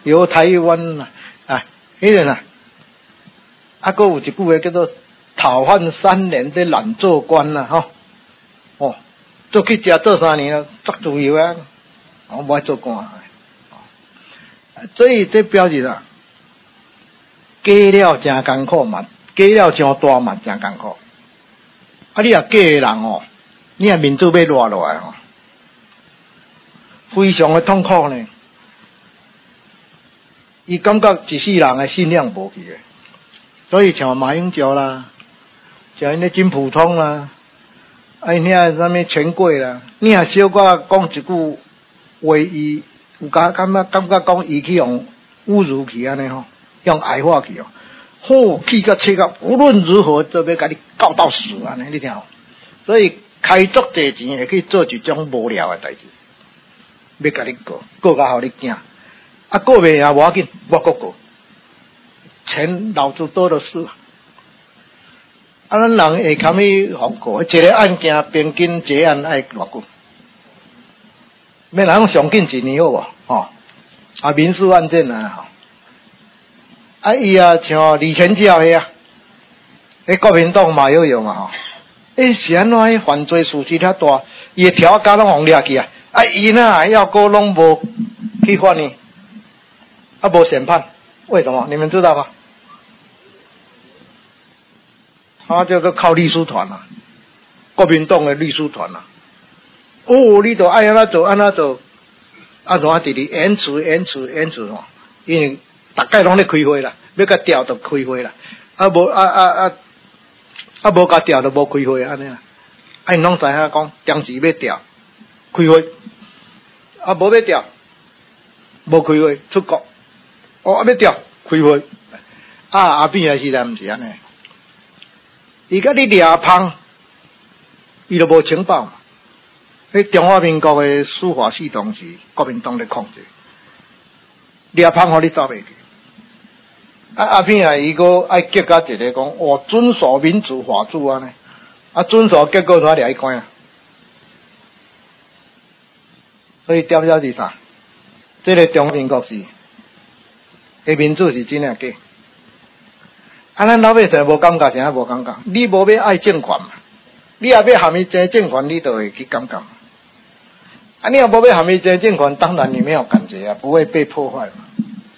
游台湾啦，啊，迄个啦，啊，佫有一句话叫做讨饭三年的懒做官啦，吼，哦，做去食做三年了，作自由啊，我无爱做官，所以这表示啦，嫁了真艰苦嘛，嫁了上大嘛真艰苦，啊，你若嫁的人哦，你若面子要落落来哦，非常的痛苦呢。伊感觉一世人的信仰无去的，所以像马英九啦，像因咧金普通啦，啊因遐啥物权贵啦，你若小可讲一句话，伊有感感觉感觉讲伊去用侮辱去安尼吼，用矮化去哦，好气甲气甲，无论如何都要甲你告到死安尼，你听。所以开足济钱会去做一种无聊的代志，要甲你告，告甲互你惊。啊，过袂也无要紧，我国过，钱老子多的是。啊，咱人会堪去互过？一个案件平均结案爱偌久？免人上紧一年好无？吼、哦，啊，民事案件啊，啊，伊啊像李全教迄啊，迄国民党嘛有用嘛吼。诶，是安怎迄犯罪事实较大，伊个条甲拢互掠去啊！啊，伊呐要告拢无去法院。啊，无审判，为什么？你们知道吗？他叫做靠律师团啊，国民党的律师团啊。哦，你就爱安怎做安怎做，啊，怎啊直直演词演词演词吼，因为大概拢咧开会啦，要甲调就开会啦，啊无啊啊啊啊无甲调就无开会安尼啦。啊，因拢知影讲当时要调开会，啊无要调，无开会出国。哦，要调开会，啊阿扁也是啦，毋是安尼。伊甲你掠芳，伊就无情报嘛。迄中华民国的司法系统是国民党咧控制，掠芳互你走袂去。啊阿扁啊，伊个爱结甲一个讲，我遵守民主法治安尼，啊遵守结果他掠去关啊。所以调了是啥？这个中华民国是。诶，民主是真诶假？啊，咱老百姓无感觉，啥无感觉？你无要爱政权嘛？你若要含伊争政权，你就会去感觉。啊，你若无要含伊争政权，当然你没有感觉啊，不会被破坏嘛。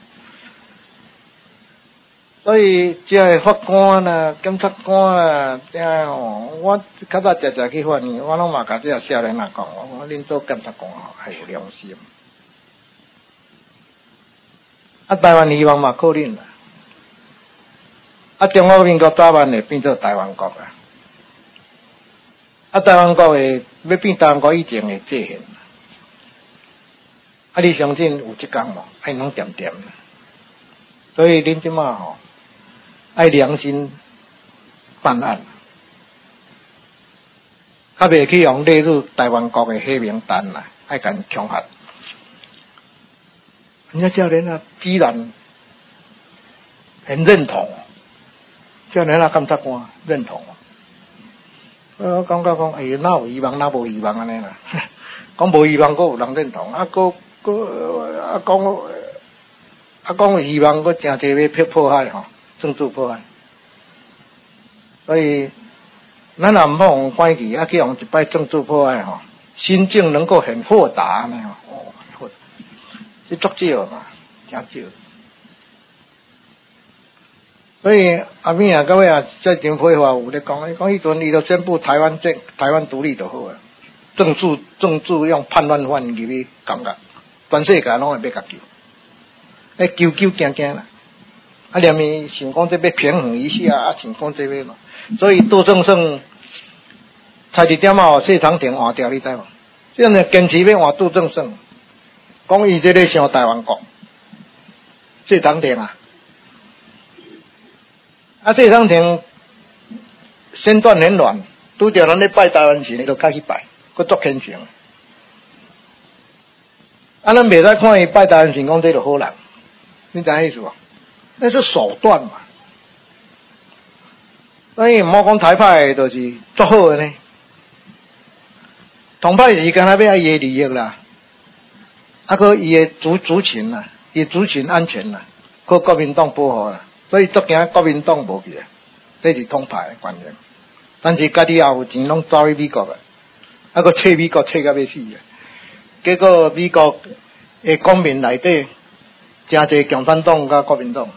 所以这个法官啦、检察官啦，这哦，我较早常常去法院，我拢嘛甲这少年仔讲，我讲恁做检察官吼，还有良心。啊，台湾希望嘛可能啦，啊，中华民国早晚会变做台湾国啊，啊，台湾国会要变台湾国以前的界限，啊，你相信有这天无？爱拢点点，所以恁即马吼，爱良心办案，较袂去用列入台湾国的黑名单啦，爱甲恐吓。人家教练啊，居然很认同，教练啊，检察官认同。我感觉讲，哎，哪有希望，哪无希望安尼啦？讲无希望，佫有人认同，啊，佫佫啊讲啊讲有希望，佫真侪要破破坏吼，政治破坏。所以，咱也唔好用关系，啊去用一摆政治破坏吼，心境能够很豁达安尼吼。是足少嘛，真少。所以阿扁啊，各位啊，在前批话有咧讲，伊讲迄阵伊就宣布台湾政台湾独立就好啊，政治政治用叛乱法入去感觉，全世界拢会要甲救，迄救救惊惊啦。啊，连伊想讲这要平衡一下，啊，想讲这要嘛，所以杜正胜差一点啊，谢长廷换掉你知无？这样呢，坚持要换杜正胜。讲伊这个想台湾国，谢长廷啊，啊谢长廷身段很软，拄着咱咧拜台湾神，就较去拜，佫足虔诚。啊，咱袂使看伊拜台湾神，讲这就好人，你知影意思无？那是手段嘛。所以毋好讲台派就是足好的呢，同派是干那要伊的利益啦。啊，个伊的族族群啦， 伊族群安全啦，靠国民党保护啦，所以足惊国民党无去啊，这是统派的观念。但是家己也有钱，拢走去美国啊，啊个找美国找到要死啊！结果美国的公民内底，真侪共产党甲国民党。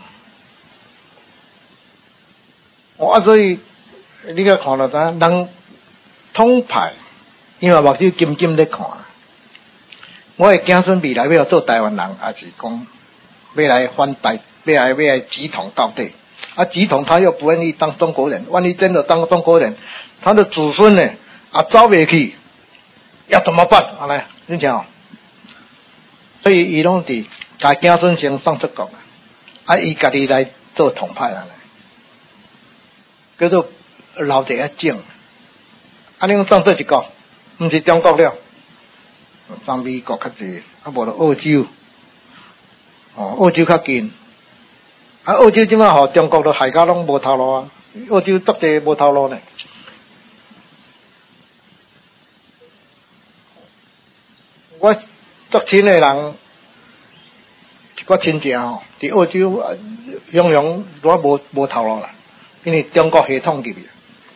哦啊，所以你甲看到呾，人统派，因为目睭金金咧看。我的子孙未来要做台湾人，还是讲要来反台，要来要来集统到底。啊，集统他又不愿意当中国人，万一真的当中国人，他的子孙呢啊走未去，要怎么办？好来，你讲，所以伊拢伫甲子孙先送出国，啊，伊家己来做统派啊，叫做留地一种。啊，你讲送做一个，毋是中国了。送美国较济，啊无就澳洲，哦澳洲较近，啊澳洲即摆吼中国都害甲拢无头路啊，澳洲足济无头路呢。我足亲的人，一个亲戚吼，伫澳洲样样都无无头路啦，因为中国系统入去，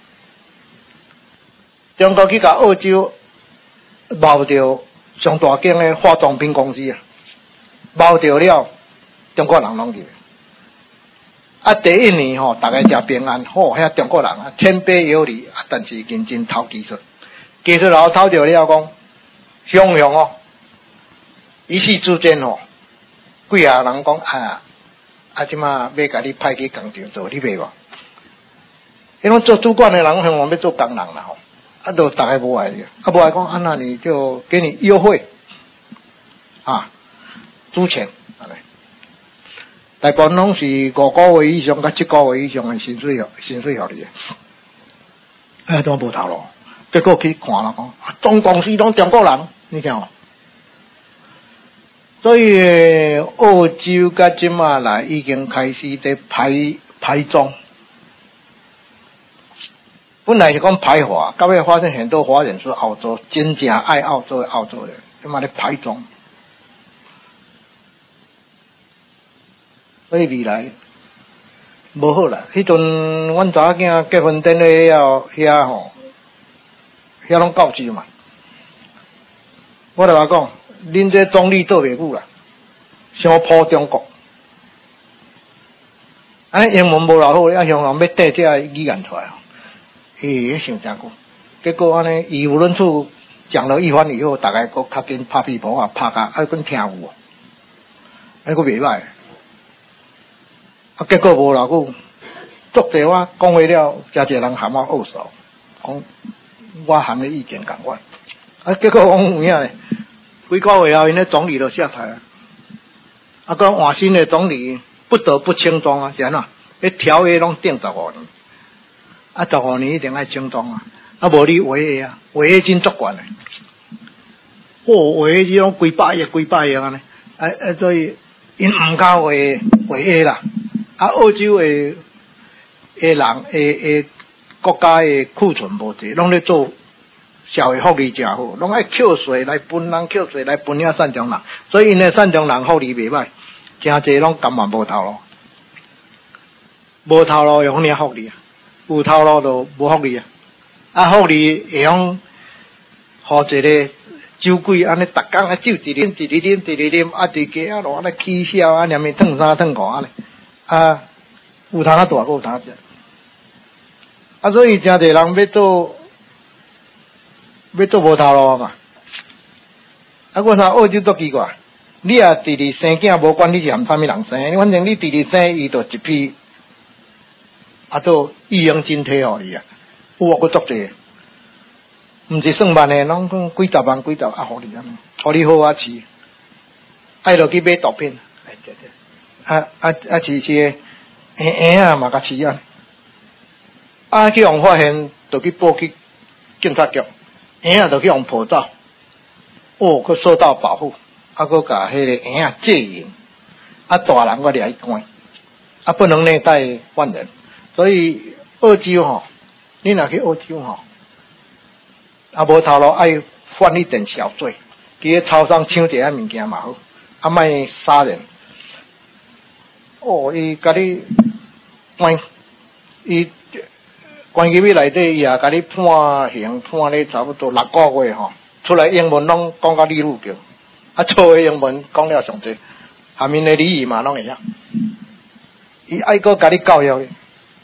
中国去甲澳洲贸着。上大间的化妆品公司啊，包着了，中国人拢入。啊，第一年吼、哦，大家食平安，吼、哦，遐中国人啊，千篇有理啊，但是认真偷技术，技术老偷着了讲，雄雄哦，一夕之间吼、哦，几啊人讲啊，啊，即马要甲你派去工厂做，你袂无？迄种做主管的人，向往要做工人啦吼。啊，都大概无爱的，啊无爱讲，啊那你就给你优惠，啊，租钱，安尼，大部分拢是五个月以上甲七个月以上的薪水哦，薪水互你的，哎都无头路，结果去看了讲，啊，总公司拢中国人，你听哦，所以澳洲甲即马来已经开始在排排装。本来是讲排华，到尾发现很多华人是澳洲，真正爱澳洲的澳洲人，他妈的排装，所以未来无好啦。迄阵阮查某囝结婚典礼了，遐吼，遐拢告知嘛。我就话讲，恁这总理做袂久啦，伤破中国，安尼英文无老好，啊，香港要带这语言出来。伊想真久，结果安尼语无伦次讲了一番以后，大概佫较紧拍屁股啊，拍甲啊，佫听有，还佫袂歹。啊，结果无偌久，足侪我讲话了，真侪人喊我恶手，讲我含的意见共款。啊，结果讲有影咧，几个月后，因咧总理就下台啊。啊，讲换新的总理不得不清庄啊，是安怎？迄条约拢定十五年。啊，十五年一定爱清庄啊！啊，无你违约啊，违约金足悬诶。哦，违约金拢几百亿、几百亿安尼。啊啊，所以因毋敢违违约啦。啊，澳洲诶诶人诶诶国家诶库存无济，拢咧做社会福利真好，拢爱扣税来分人，扣税来分遐善良人，所以因诶善良人福利袂歹，真济拢根本无头路，无头路用遐福利啊！有头路就无福利啊！啊，福利会用，互一个酒鬼安尼，逐工啊酒一啉一日啉一日啉，啊伫街啊路安尼起笑啊，念伊烫三烫五安尼，啊有通啊大，有通啊食。啊，所以真侪人要做，要做无头路嘛。啊，我看澳洲足奇怪，你啊第二生囝无管你是含啥物人生，反正你第二生伊就一批。啊，做育婴津贴互你啊，有啊，佫足济，毋是算万诶，拢讲几十万、几十啊，互你安尼，互你好啊饲，爱落去买毒品，哎对对，啊啊啊，饲些婴婴啊嘛，甲饲啊，啊去互发现，就去报去警察局，婴仔就去互抱走，哦，佫受到保护，啊，佫甲迄个婴仔戒严，啊，大人我掠去关，啊，不能虐待犯人。所以澳洲吼，你若去澳洲吼，啊无头路爱犯一点小罪，去超商抢一下物件嘛好，啊莫杀人， 哦，伊甲你关，伊关入去内底也甲你判刑，判咧差不多六个月吼，出来英文拢讲甲你路叫，啊错诶英文讲了上济，下面诶俚语嘛拢会晓，伊爱搁甲你教育咧，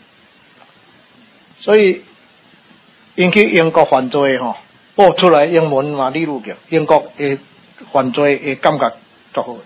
所以因去英国犯罪吼，报出来英文嘛你路叫，英国诶犯罪诶感觉足好。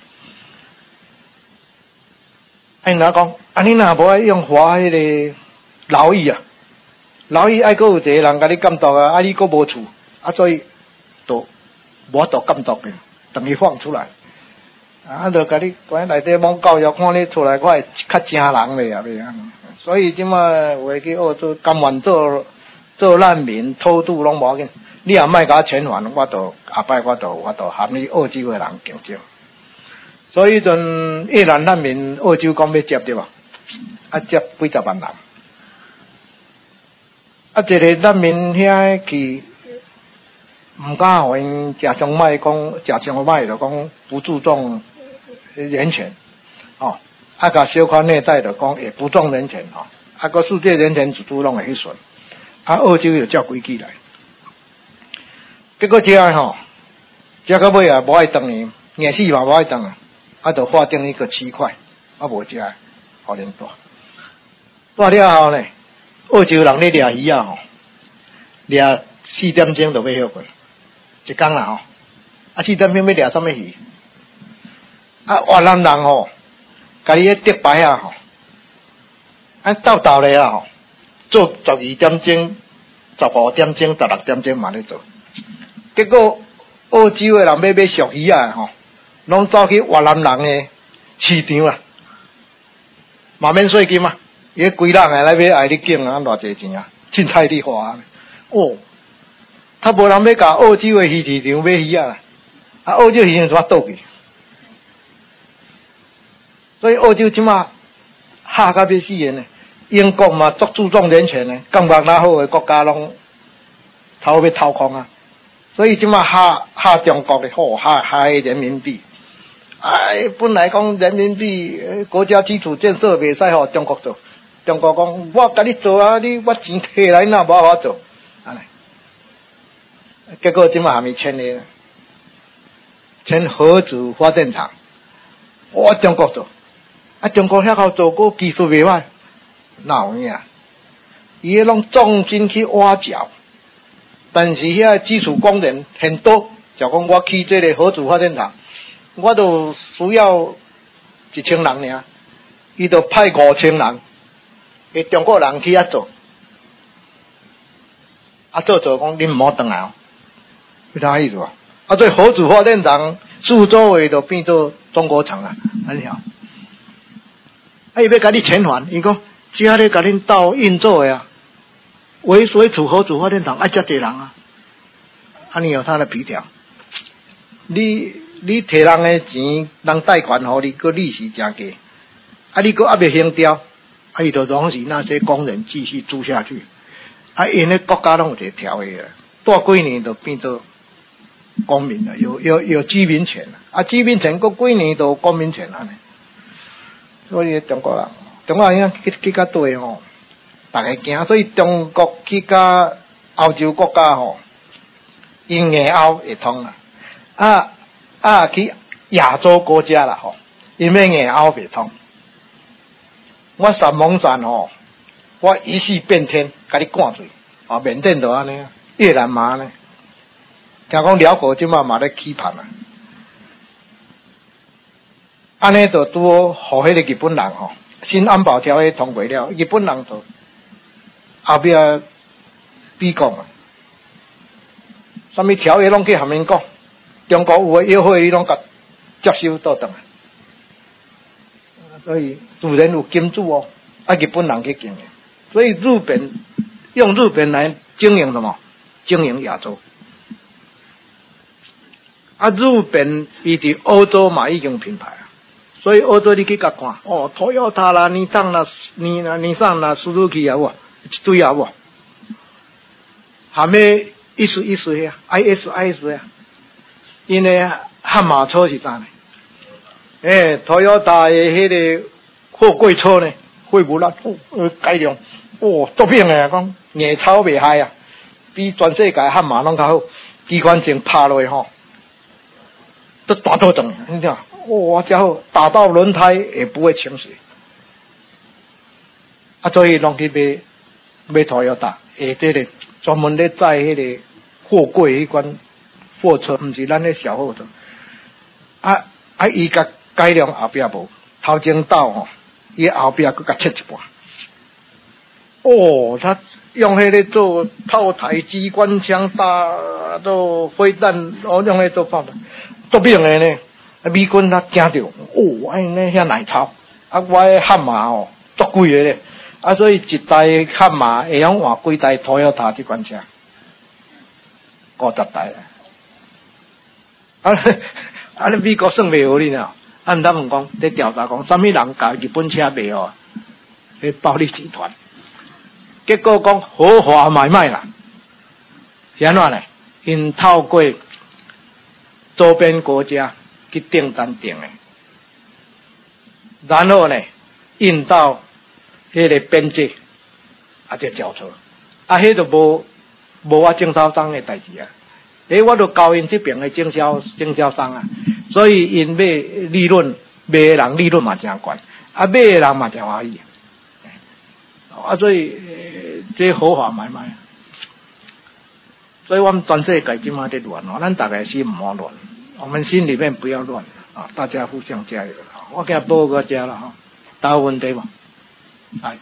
哎，哪讲？啊，你若无爱用华迄个劳役啊，劳役爱搁有一个人甲你监督啊，啊你搁无厝，啊所以都无度监督嘅，等于放出来，啊，就甲你关内底罔教育，看你出来，我会较正人咧啊，袂啊。所以即摆有去澳洲甘愿做做难民、偷渡拢无要紧，你也莫甲我遣返，我就下摆我就我就含你澳洲诶人竞争。所以阵越南难民澳洲讲要接对吧？啊接几十万人，啊一个难民遐去，唔敢互因食上歹讲，食上歹就讲不注重人权，哦，啊甲小可虐待就讲也不重人权哦，啊个世界人权组织拢会去顺，啊澳洲就照规矩来，结果这样吼，这到尾啊无爱当伊，硬死嘛无爱当啊。啊，就划定一个区块，啊，无食，互恁带。带了后呢，澳洲人咧掠鱼啊吼，掠四点钟就要休困，一工啦吼。啊，四点钟要掠什么鱼？啊，越南人吼，家己咧竹排啊吼，啊斗斗咧啊吼，做十二点钟、十五点钟、十六点钟嘛咧做。结果澳洲诶人要买熟鱼啊吼。拢走去越南人诶市场啊，嘛免税金啊，伊规人诶来买爱你拣啊，偌济钱啊，凊彩你花哦，他无人要甲澳洲诶鱼市场买鱼啊，啊澳洲鱼怎倒去？所以澳洲即马吓甲要死人呢，英国嘛足注重人权呢，感觉哪好诶国家拢差不要掏空啊，所以即马吓吓中国诶，吼吓吓人民币。哎，本来讲人民币国家基础建设袂使互中国做，中国讲我甲你做啊，你我钱摕来哪无法做，安尼，结果即马还没签咧，签核子发电厂，我中国做，啊中国遐好做，个技术袂歹，哪有影？伊迄拢重金去挖角，但是遐基础工人很多，就讲我去这个核子发电厂。我都需要一千人尔，伊就派五千人，诶，中国人去遐做，啊做做讲恁唔好转来哦，是啥意思啊？啊，所以核子发电厂四周围都变做中国厂啊，安尼啊，啊伊要甲你遣返，伊讲遮咧甲恁斗运作诶啊，为水处核子发电厂爱遮济人啊，安尼有他的皮条，你。你摕人诶钱，人贷款互你，个利息真低，啊，你个还未还掉，啊，伊就拢是那些工人继续租下去，啊，因咧国家拢有一个条约啦，大几年就变做公民了，有有有居民权了，啊，居民权过几年就公民权了呢。所以中国人，中国人去去甲对吼，大家惊，所以中国去甲欧洲国家吼，因硬拗会通啦，啊。啊，去亚洲国家啦吼，因为硬拗袂通。我三蒙山吼，我一夕变天，甲你赶罪，啊，缅甸就安尼，越南嘛安尼，听讲辽国即马嘛咧起盘啊，安尼就拄好，互迄个日本人吼，新安保条约通过了，日本人就后壁逼讲啊，什么条约拢去下面讲。中国有诶优惠，伊拢甲接收倒转来，所以自然有金主哦，啊日本人去经营，所以日本用日本来经营什么？经营亚洲。啊，日本伊伫欧洲嘛已经品牌啊，所以欧洲你去甲看，哦，Toyota啦、尼桑啦、尼啦、尼桑啦、Suzuki 啊，无一堆啊无，下面一时一时呀 ，I S I S 呀。因为悍马车是啥呢？诶、欸，Toyota 的迄个货柜车呢，货物啦，哦，改良，哦，作品诶，讲硬草袂害啊，比全世界悍马拢较好，机关枪拍落去吼，都大多重，你听，哇，家伙打到轮胎也不会倾斜，啊，所以拢去买买Toyota，诶，这个专门咧载迄个货柜迄款货车，毋是咱咧小货车，啊啊，伊甲改良后壁无，头前斗吼，伊后壁佫甲切一半。哦，他用迄个做炮台机关枪打做飞弹，哦，用迄做炮弹，作兵的呢，啊，美军他惊到，哦，哎，那遐耐操，啊，我的悍马哦，足贵的咧，啊，所以一台悍马会用换几台Toyota这款车，五十台啊，啊，你美国算袂好你呢？啊，毋通问讲，在调查讲，什么人甲日本车卖哦？迄暴力集团。结果讲合法买卖啦，是安怎呢？因透过周边国家去订单订的，然后呢运到迄个边界，啊就交出，啊迄就无无我经销商的代志啊，诶我就交因这边的经销经销商啊，所以因买利润卖的人利润嘛真悬，啊买的人嘛真欢喜。啊，所以、呃、这合法买卖，所以我们全世界今嘛在乱哦，咱大家心唔好乱，我们心里面不要乱啊，大家互相加油啊！我给他报个家了哈，大有问题嘛？係，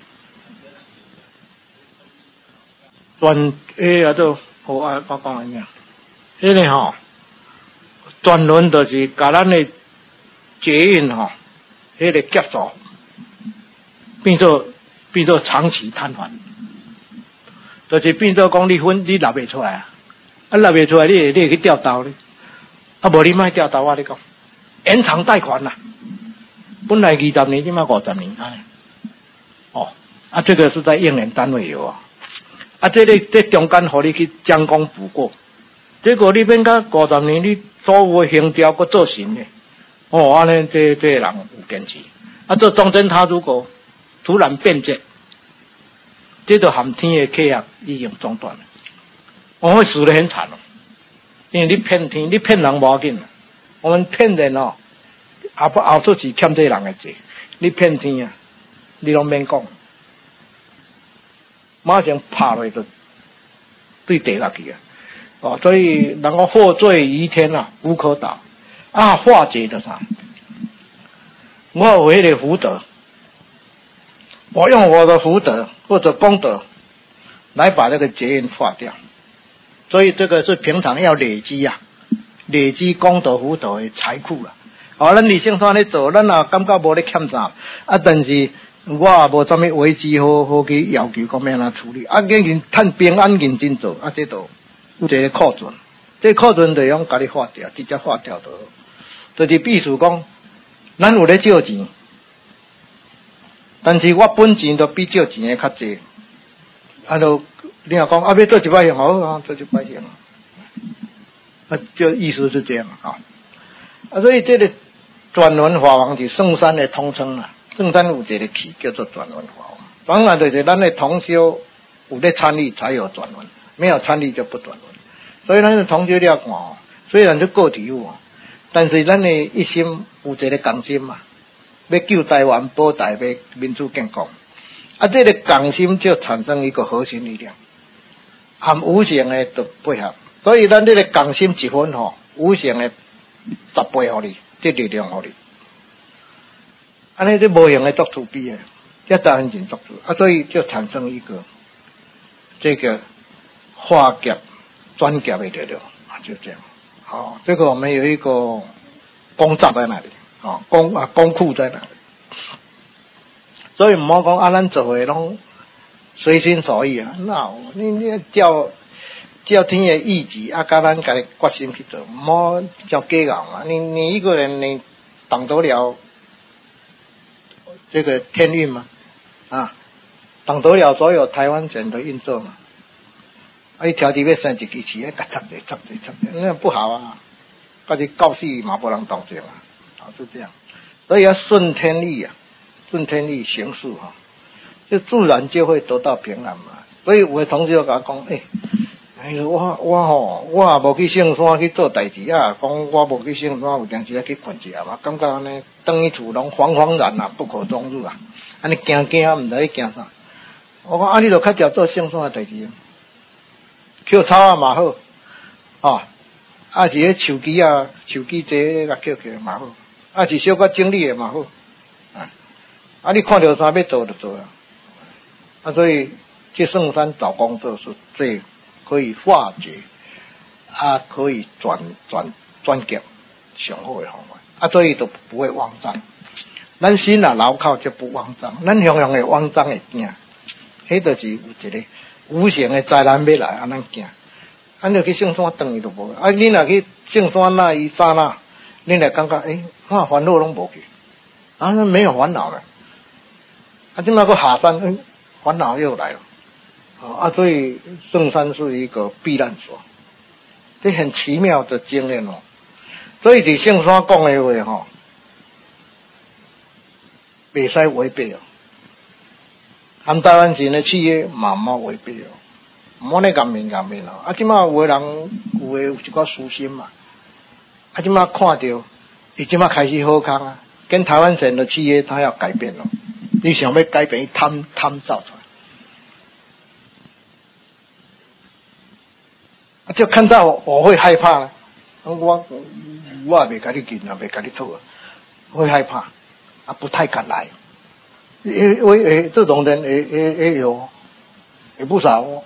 專誒啊都好啊，我講緊咩？迄個吼，專輪就是甲咱的捷運吼，迄個結束，變做。變做長期癱瘓，就是變做講你分你納袂出來啊，啊納袂出來你會你會去調刀咧，啊無你莫調刀啊！你講延長貸款啦，本來二十年，今嘛五十年啊，哦，啊這個是在應援單位有啊，啊這個這中間互你去將功補過，結果你變到五十年，你所有行調佫做新嘅，哦，安尼這這人有堅持，啊做中間他如果突然變節，這就含天的契約已經中斷了，我會死得很慘哦。因為你騙天，你騙人無要緊，我們騙人哦，後不後出是欠這人的債，你騙天啊，你攏免講，馬上拍落就對地下去啊！哦，所以人講禍罪於天啊，無可擋啊，化解的啥？我有迄個福德。我用我的福德或者功德來把這個結運化掉，所以這個是平常要累積啊，累積功德福德的財庫啊。哦，咱理性上咧做，咱也感覺無咧欠啥，啊，但是我也無什麼危機好好去要求講要安怎處理，啊，認真趁平安認真做，啊，這都有一個庫存，這個庫存就用家己化掉，直接化掉就好，就是必須講，咱有咧借錢。但是我本錢都比借錢的較濟，啊，就你若講啊，要做一擺行好啊，做一擺行，啊，就意思是這樣啊。啊，所以這個轉輪法王是聖山的統稱啦，聖山有一個期叫做轉輪法王，當然就是咱的同修有咧參與才有轉輪，沒有參與就不轉輪。所以咱的同修了看，雖然是個體戶，但是咱的一心有一個共心嘛。要救台灣、保台、要民主建國，啊，這個共心就產生一個核心力量，含無形的就配合，所以咱這個共心一分吼，無形的十倍互你，這力量互你，安尼這無形的作出比的，這當然真作出，啊，所以就產生一個這個化劫轉劫的力量，啊，就這樣，好，這個我們有一個功集在那裡。哦，功啊功庫在哪裡？所以唔好講啊，咱做嘅攏隨心所欲啊，那你你照照天嘅意志啊，甲咱家己決心去做，唔好叫假熬嘛。你你一個人你擋得了這個天運嗎？啊，擋得了所有台灣省的運作嘛？啊，你條地要生一支旗，啊，插着插着插着，那不好啊！家己到死嘛無人當正啊！就這樣，所以要順天意啊， 顺天意行事哈，就自然就会得到平安嘛。所以有的同学就甲我讲，诶、欸。哎，我我吼，我也无去圣山去做代志啊。讲我无去圣山，有当时啊去困一下嘛，感觉安尼，等于厝拢惶惶然啊，不可终日啊。安尼惊惊啊，毋知去惊啥。我讲啊，你著较少做圣山诶代志，捡草啊嘛好，哦，啊是迄树枝啊，树枝这甲捡起来嘛好，啊是小可整理诶嘛好，啊，啊你看到啥要做就做啊。啊，所以去圣山找工作是最。可以化解，啊，可以转转转结上好的方法，啊，所以都不会慌张。咱心啊牢靠就不慌张，咱常常会慌张会惊，迄就是有一个无形的灾难要来，啊，咱惊。咱就去圣山等伊都无，啊，你若去圣山那一刹那，你来感觉诶，我烦恼拢无去，啊，没有烦恼了，啊，今麦个下山，诶，烦恼又来了。啊，所以圣山是一个避难所，这很奇妙的经验哦。所以伫圣山讲的话吼，袂使违背哦。含台湾人的企业嘛毋好违背哦，毋好咧硬面硬面哦。啊，即马有的人有的有一寡私心嘛，啊，即马看到伊即马开始好康啊，跟台湾人的企业他要改变咯，你想要改变，伊贪贪造出来。就看到我会害怕了，我我也没跟你紧啊，没跟你凑啊，会害怕啊，不太敢来，因为诶这种人也也也有，也不少哦，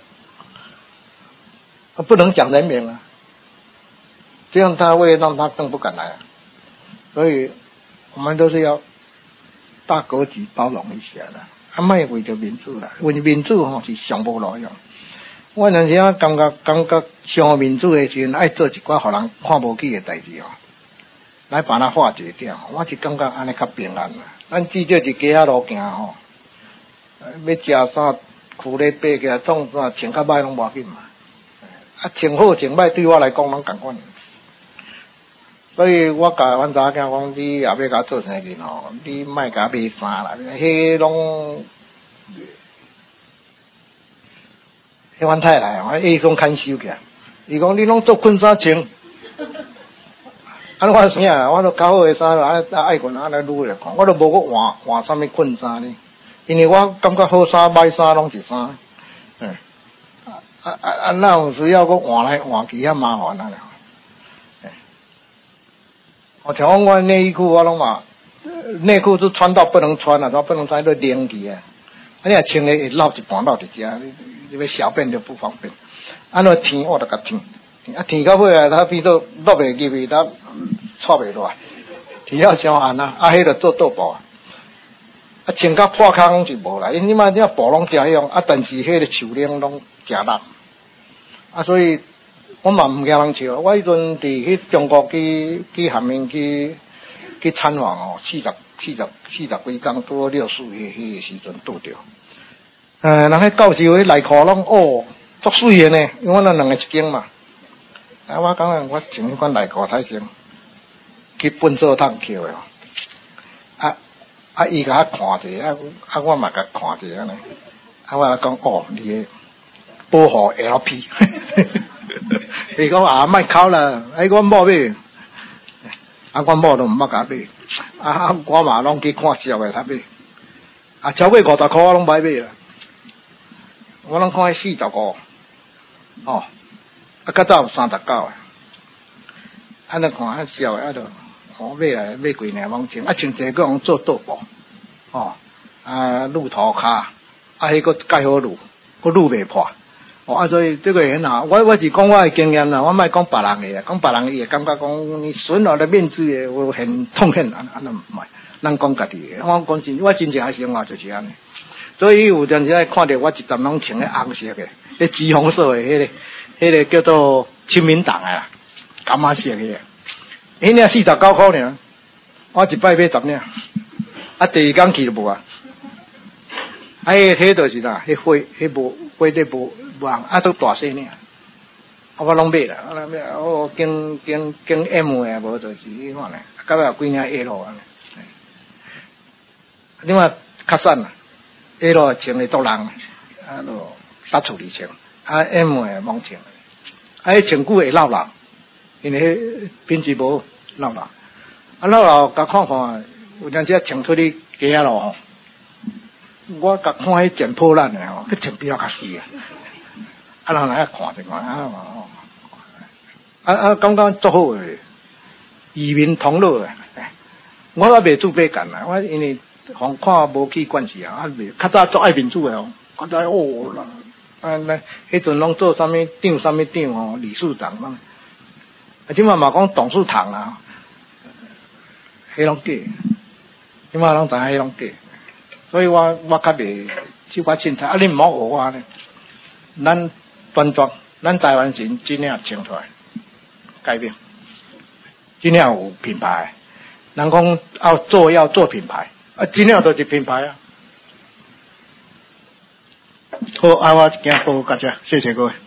不能讲人名啊，这样他会让他更不敢来啊，所以我们都是要大格局包容一下的，啊，莫为着民主啦，为民主吼是上无路用。我有阵时啊，感觉感觉上民主的时阵，爱做一寡互人看无起的代志哦，来把它化解掉。我是感觉安尼较平安啦。咱至少伫街仔路行吼，要食啥，裤咧爬起来，创啥穿较歹拢无要紧嘛。啊，穿好穿歹对我来讲拢共款。所以我甲阮查某囝讲，你后尾甲做生意吼，你莫甲买衫啦，迄拢。迄阮太太，我一种看收起来，伊讲你拢做婚纱穿，啊，我啥？我都较好诶衫啦，啊，爱困啊来撸来看，我都无去换换啥物婚纱呢？因为我感觉好衫歹衫拢是衫，嗯，啊啊啊，那有需要我换来换去，遐麻烦啊！我像讲我内衣裤我拢嘛，内裤是穿到不能穿了，都不能穿都拧起啊，你若穿咧会落一半落伫遮。因为小便就不方便，安怎天我就甲天，啊天到尾啊，它变到落袂入去，它错袂落来，天要伤暗啊，啊迄个做倒步啊，啊穿甲破空拢是无啦，因即摆这布拢真用，啊但是迄个树领拢真烂，啊所以我嘛唔惊人笑，我迄阵伫去中国去去厦门去去参访哦，四十四十四十几工多六四迄迄个时阵拄着。呃，人迄教授迄内裤拢哦，足水诶呢，因为我那两个一间嘛。啊，我讲我穿迄款内裤太先，去粪扫桶捡诶哦。啊啊，伊甲我看者，啊啊，我嘛甲看者安尼。啊，我讲哦，你诶保护 L P， 伊讲啊，莫哭啦，哎，阮某买，啊，阮某都毋捌甲买，啊，我嘛拢去看小诶，他买，啊，超过五十箍我拢歹买啦。我拢看迄四十五，哦，啊，较早有三十九诶，啊，咱看遐少诶，啊，著我买来买几年拢穿，啊，穿这个用做倒步，哦，啊，路头骹，啊，迄个盖好路，个路袂破，哦，啊，所以这个很好。我我是讲我诶经验啦，我莫讲别人诶，讲别人伊会感觉讲你损我的面子诶，我很痛恨啊，啊，那唔系，咱讲家己诶，我讲真，我真正诶生活就是安尼。所以有阵时爱看到我一站拢穿迄红色的，迄橘红色的，迄、那个、迄、那个叫做亲民党的啦，柑仔色的，迄领四十九块尔，我一摆买十领，啊第二工去就无啊，啊迄迄就是啦，迄花迄无花底无无红，啊都大细领，啊我拢买啦，我拢买，我经经经 M 的无就是迄款咧，到尾有几领 L 安尼。 另外较散啦 ，L 穿的多人，啊，咯搭处理穿，啊 M 的蒙穿，啊，迄穿久会老老，因为迄品质无老老，啊老老甲看看，有阵时穿出去街仔咯，我甲看迄捡破烂的吼，迄穿比较较水啊，啊人来看一看啊，啊啊感觉足好诶，与民同乐诶，我也袂自卑感啦，我因为。互看无去关系啊，啊袂较早做爱民主诶哦，较早哦啦，啊那迄阵拢做啥物长啥物长哦，理事长嘛，啊即马嘛讲董事长啊，迄拢假，即马拢知影迄拢假，所以我我较袂即我凊彩，啊你毋好学我咧，咱端庄，咱台湾人真正清出来，改变，真正有品牌，人讲要做要做品牌。啊，真正就是品牌啊！好，啊，我今日报告到这，谢谢各位。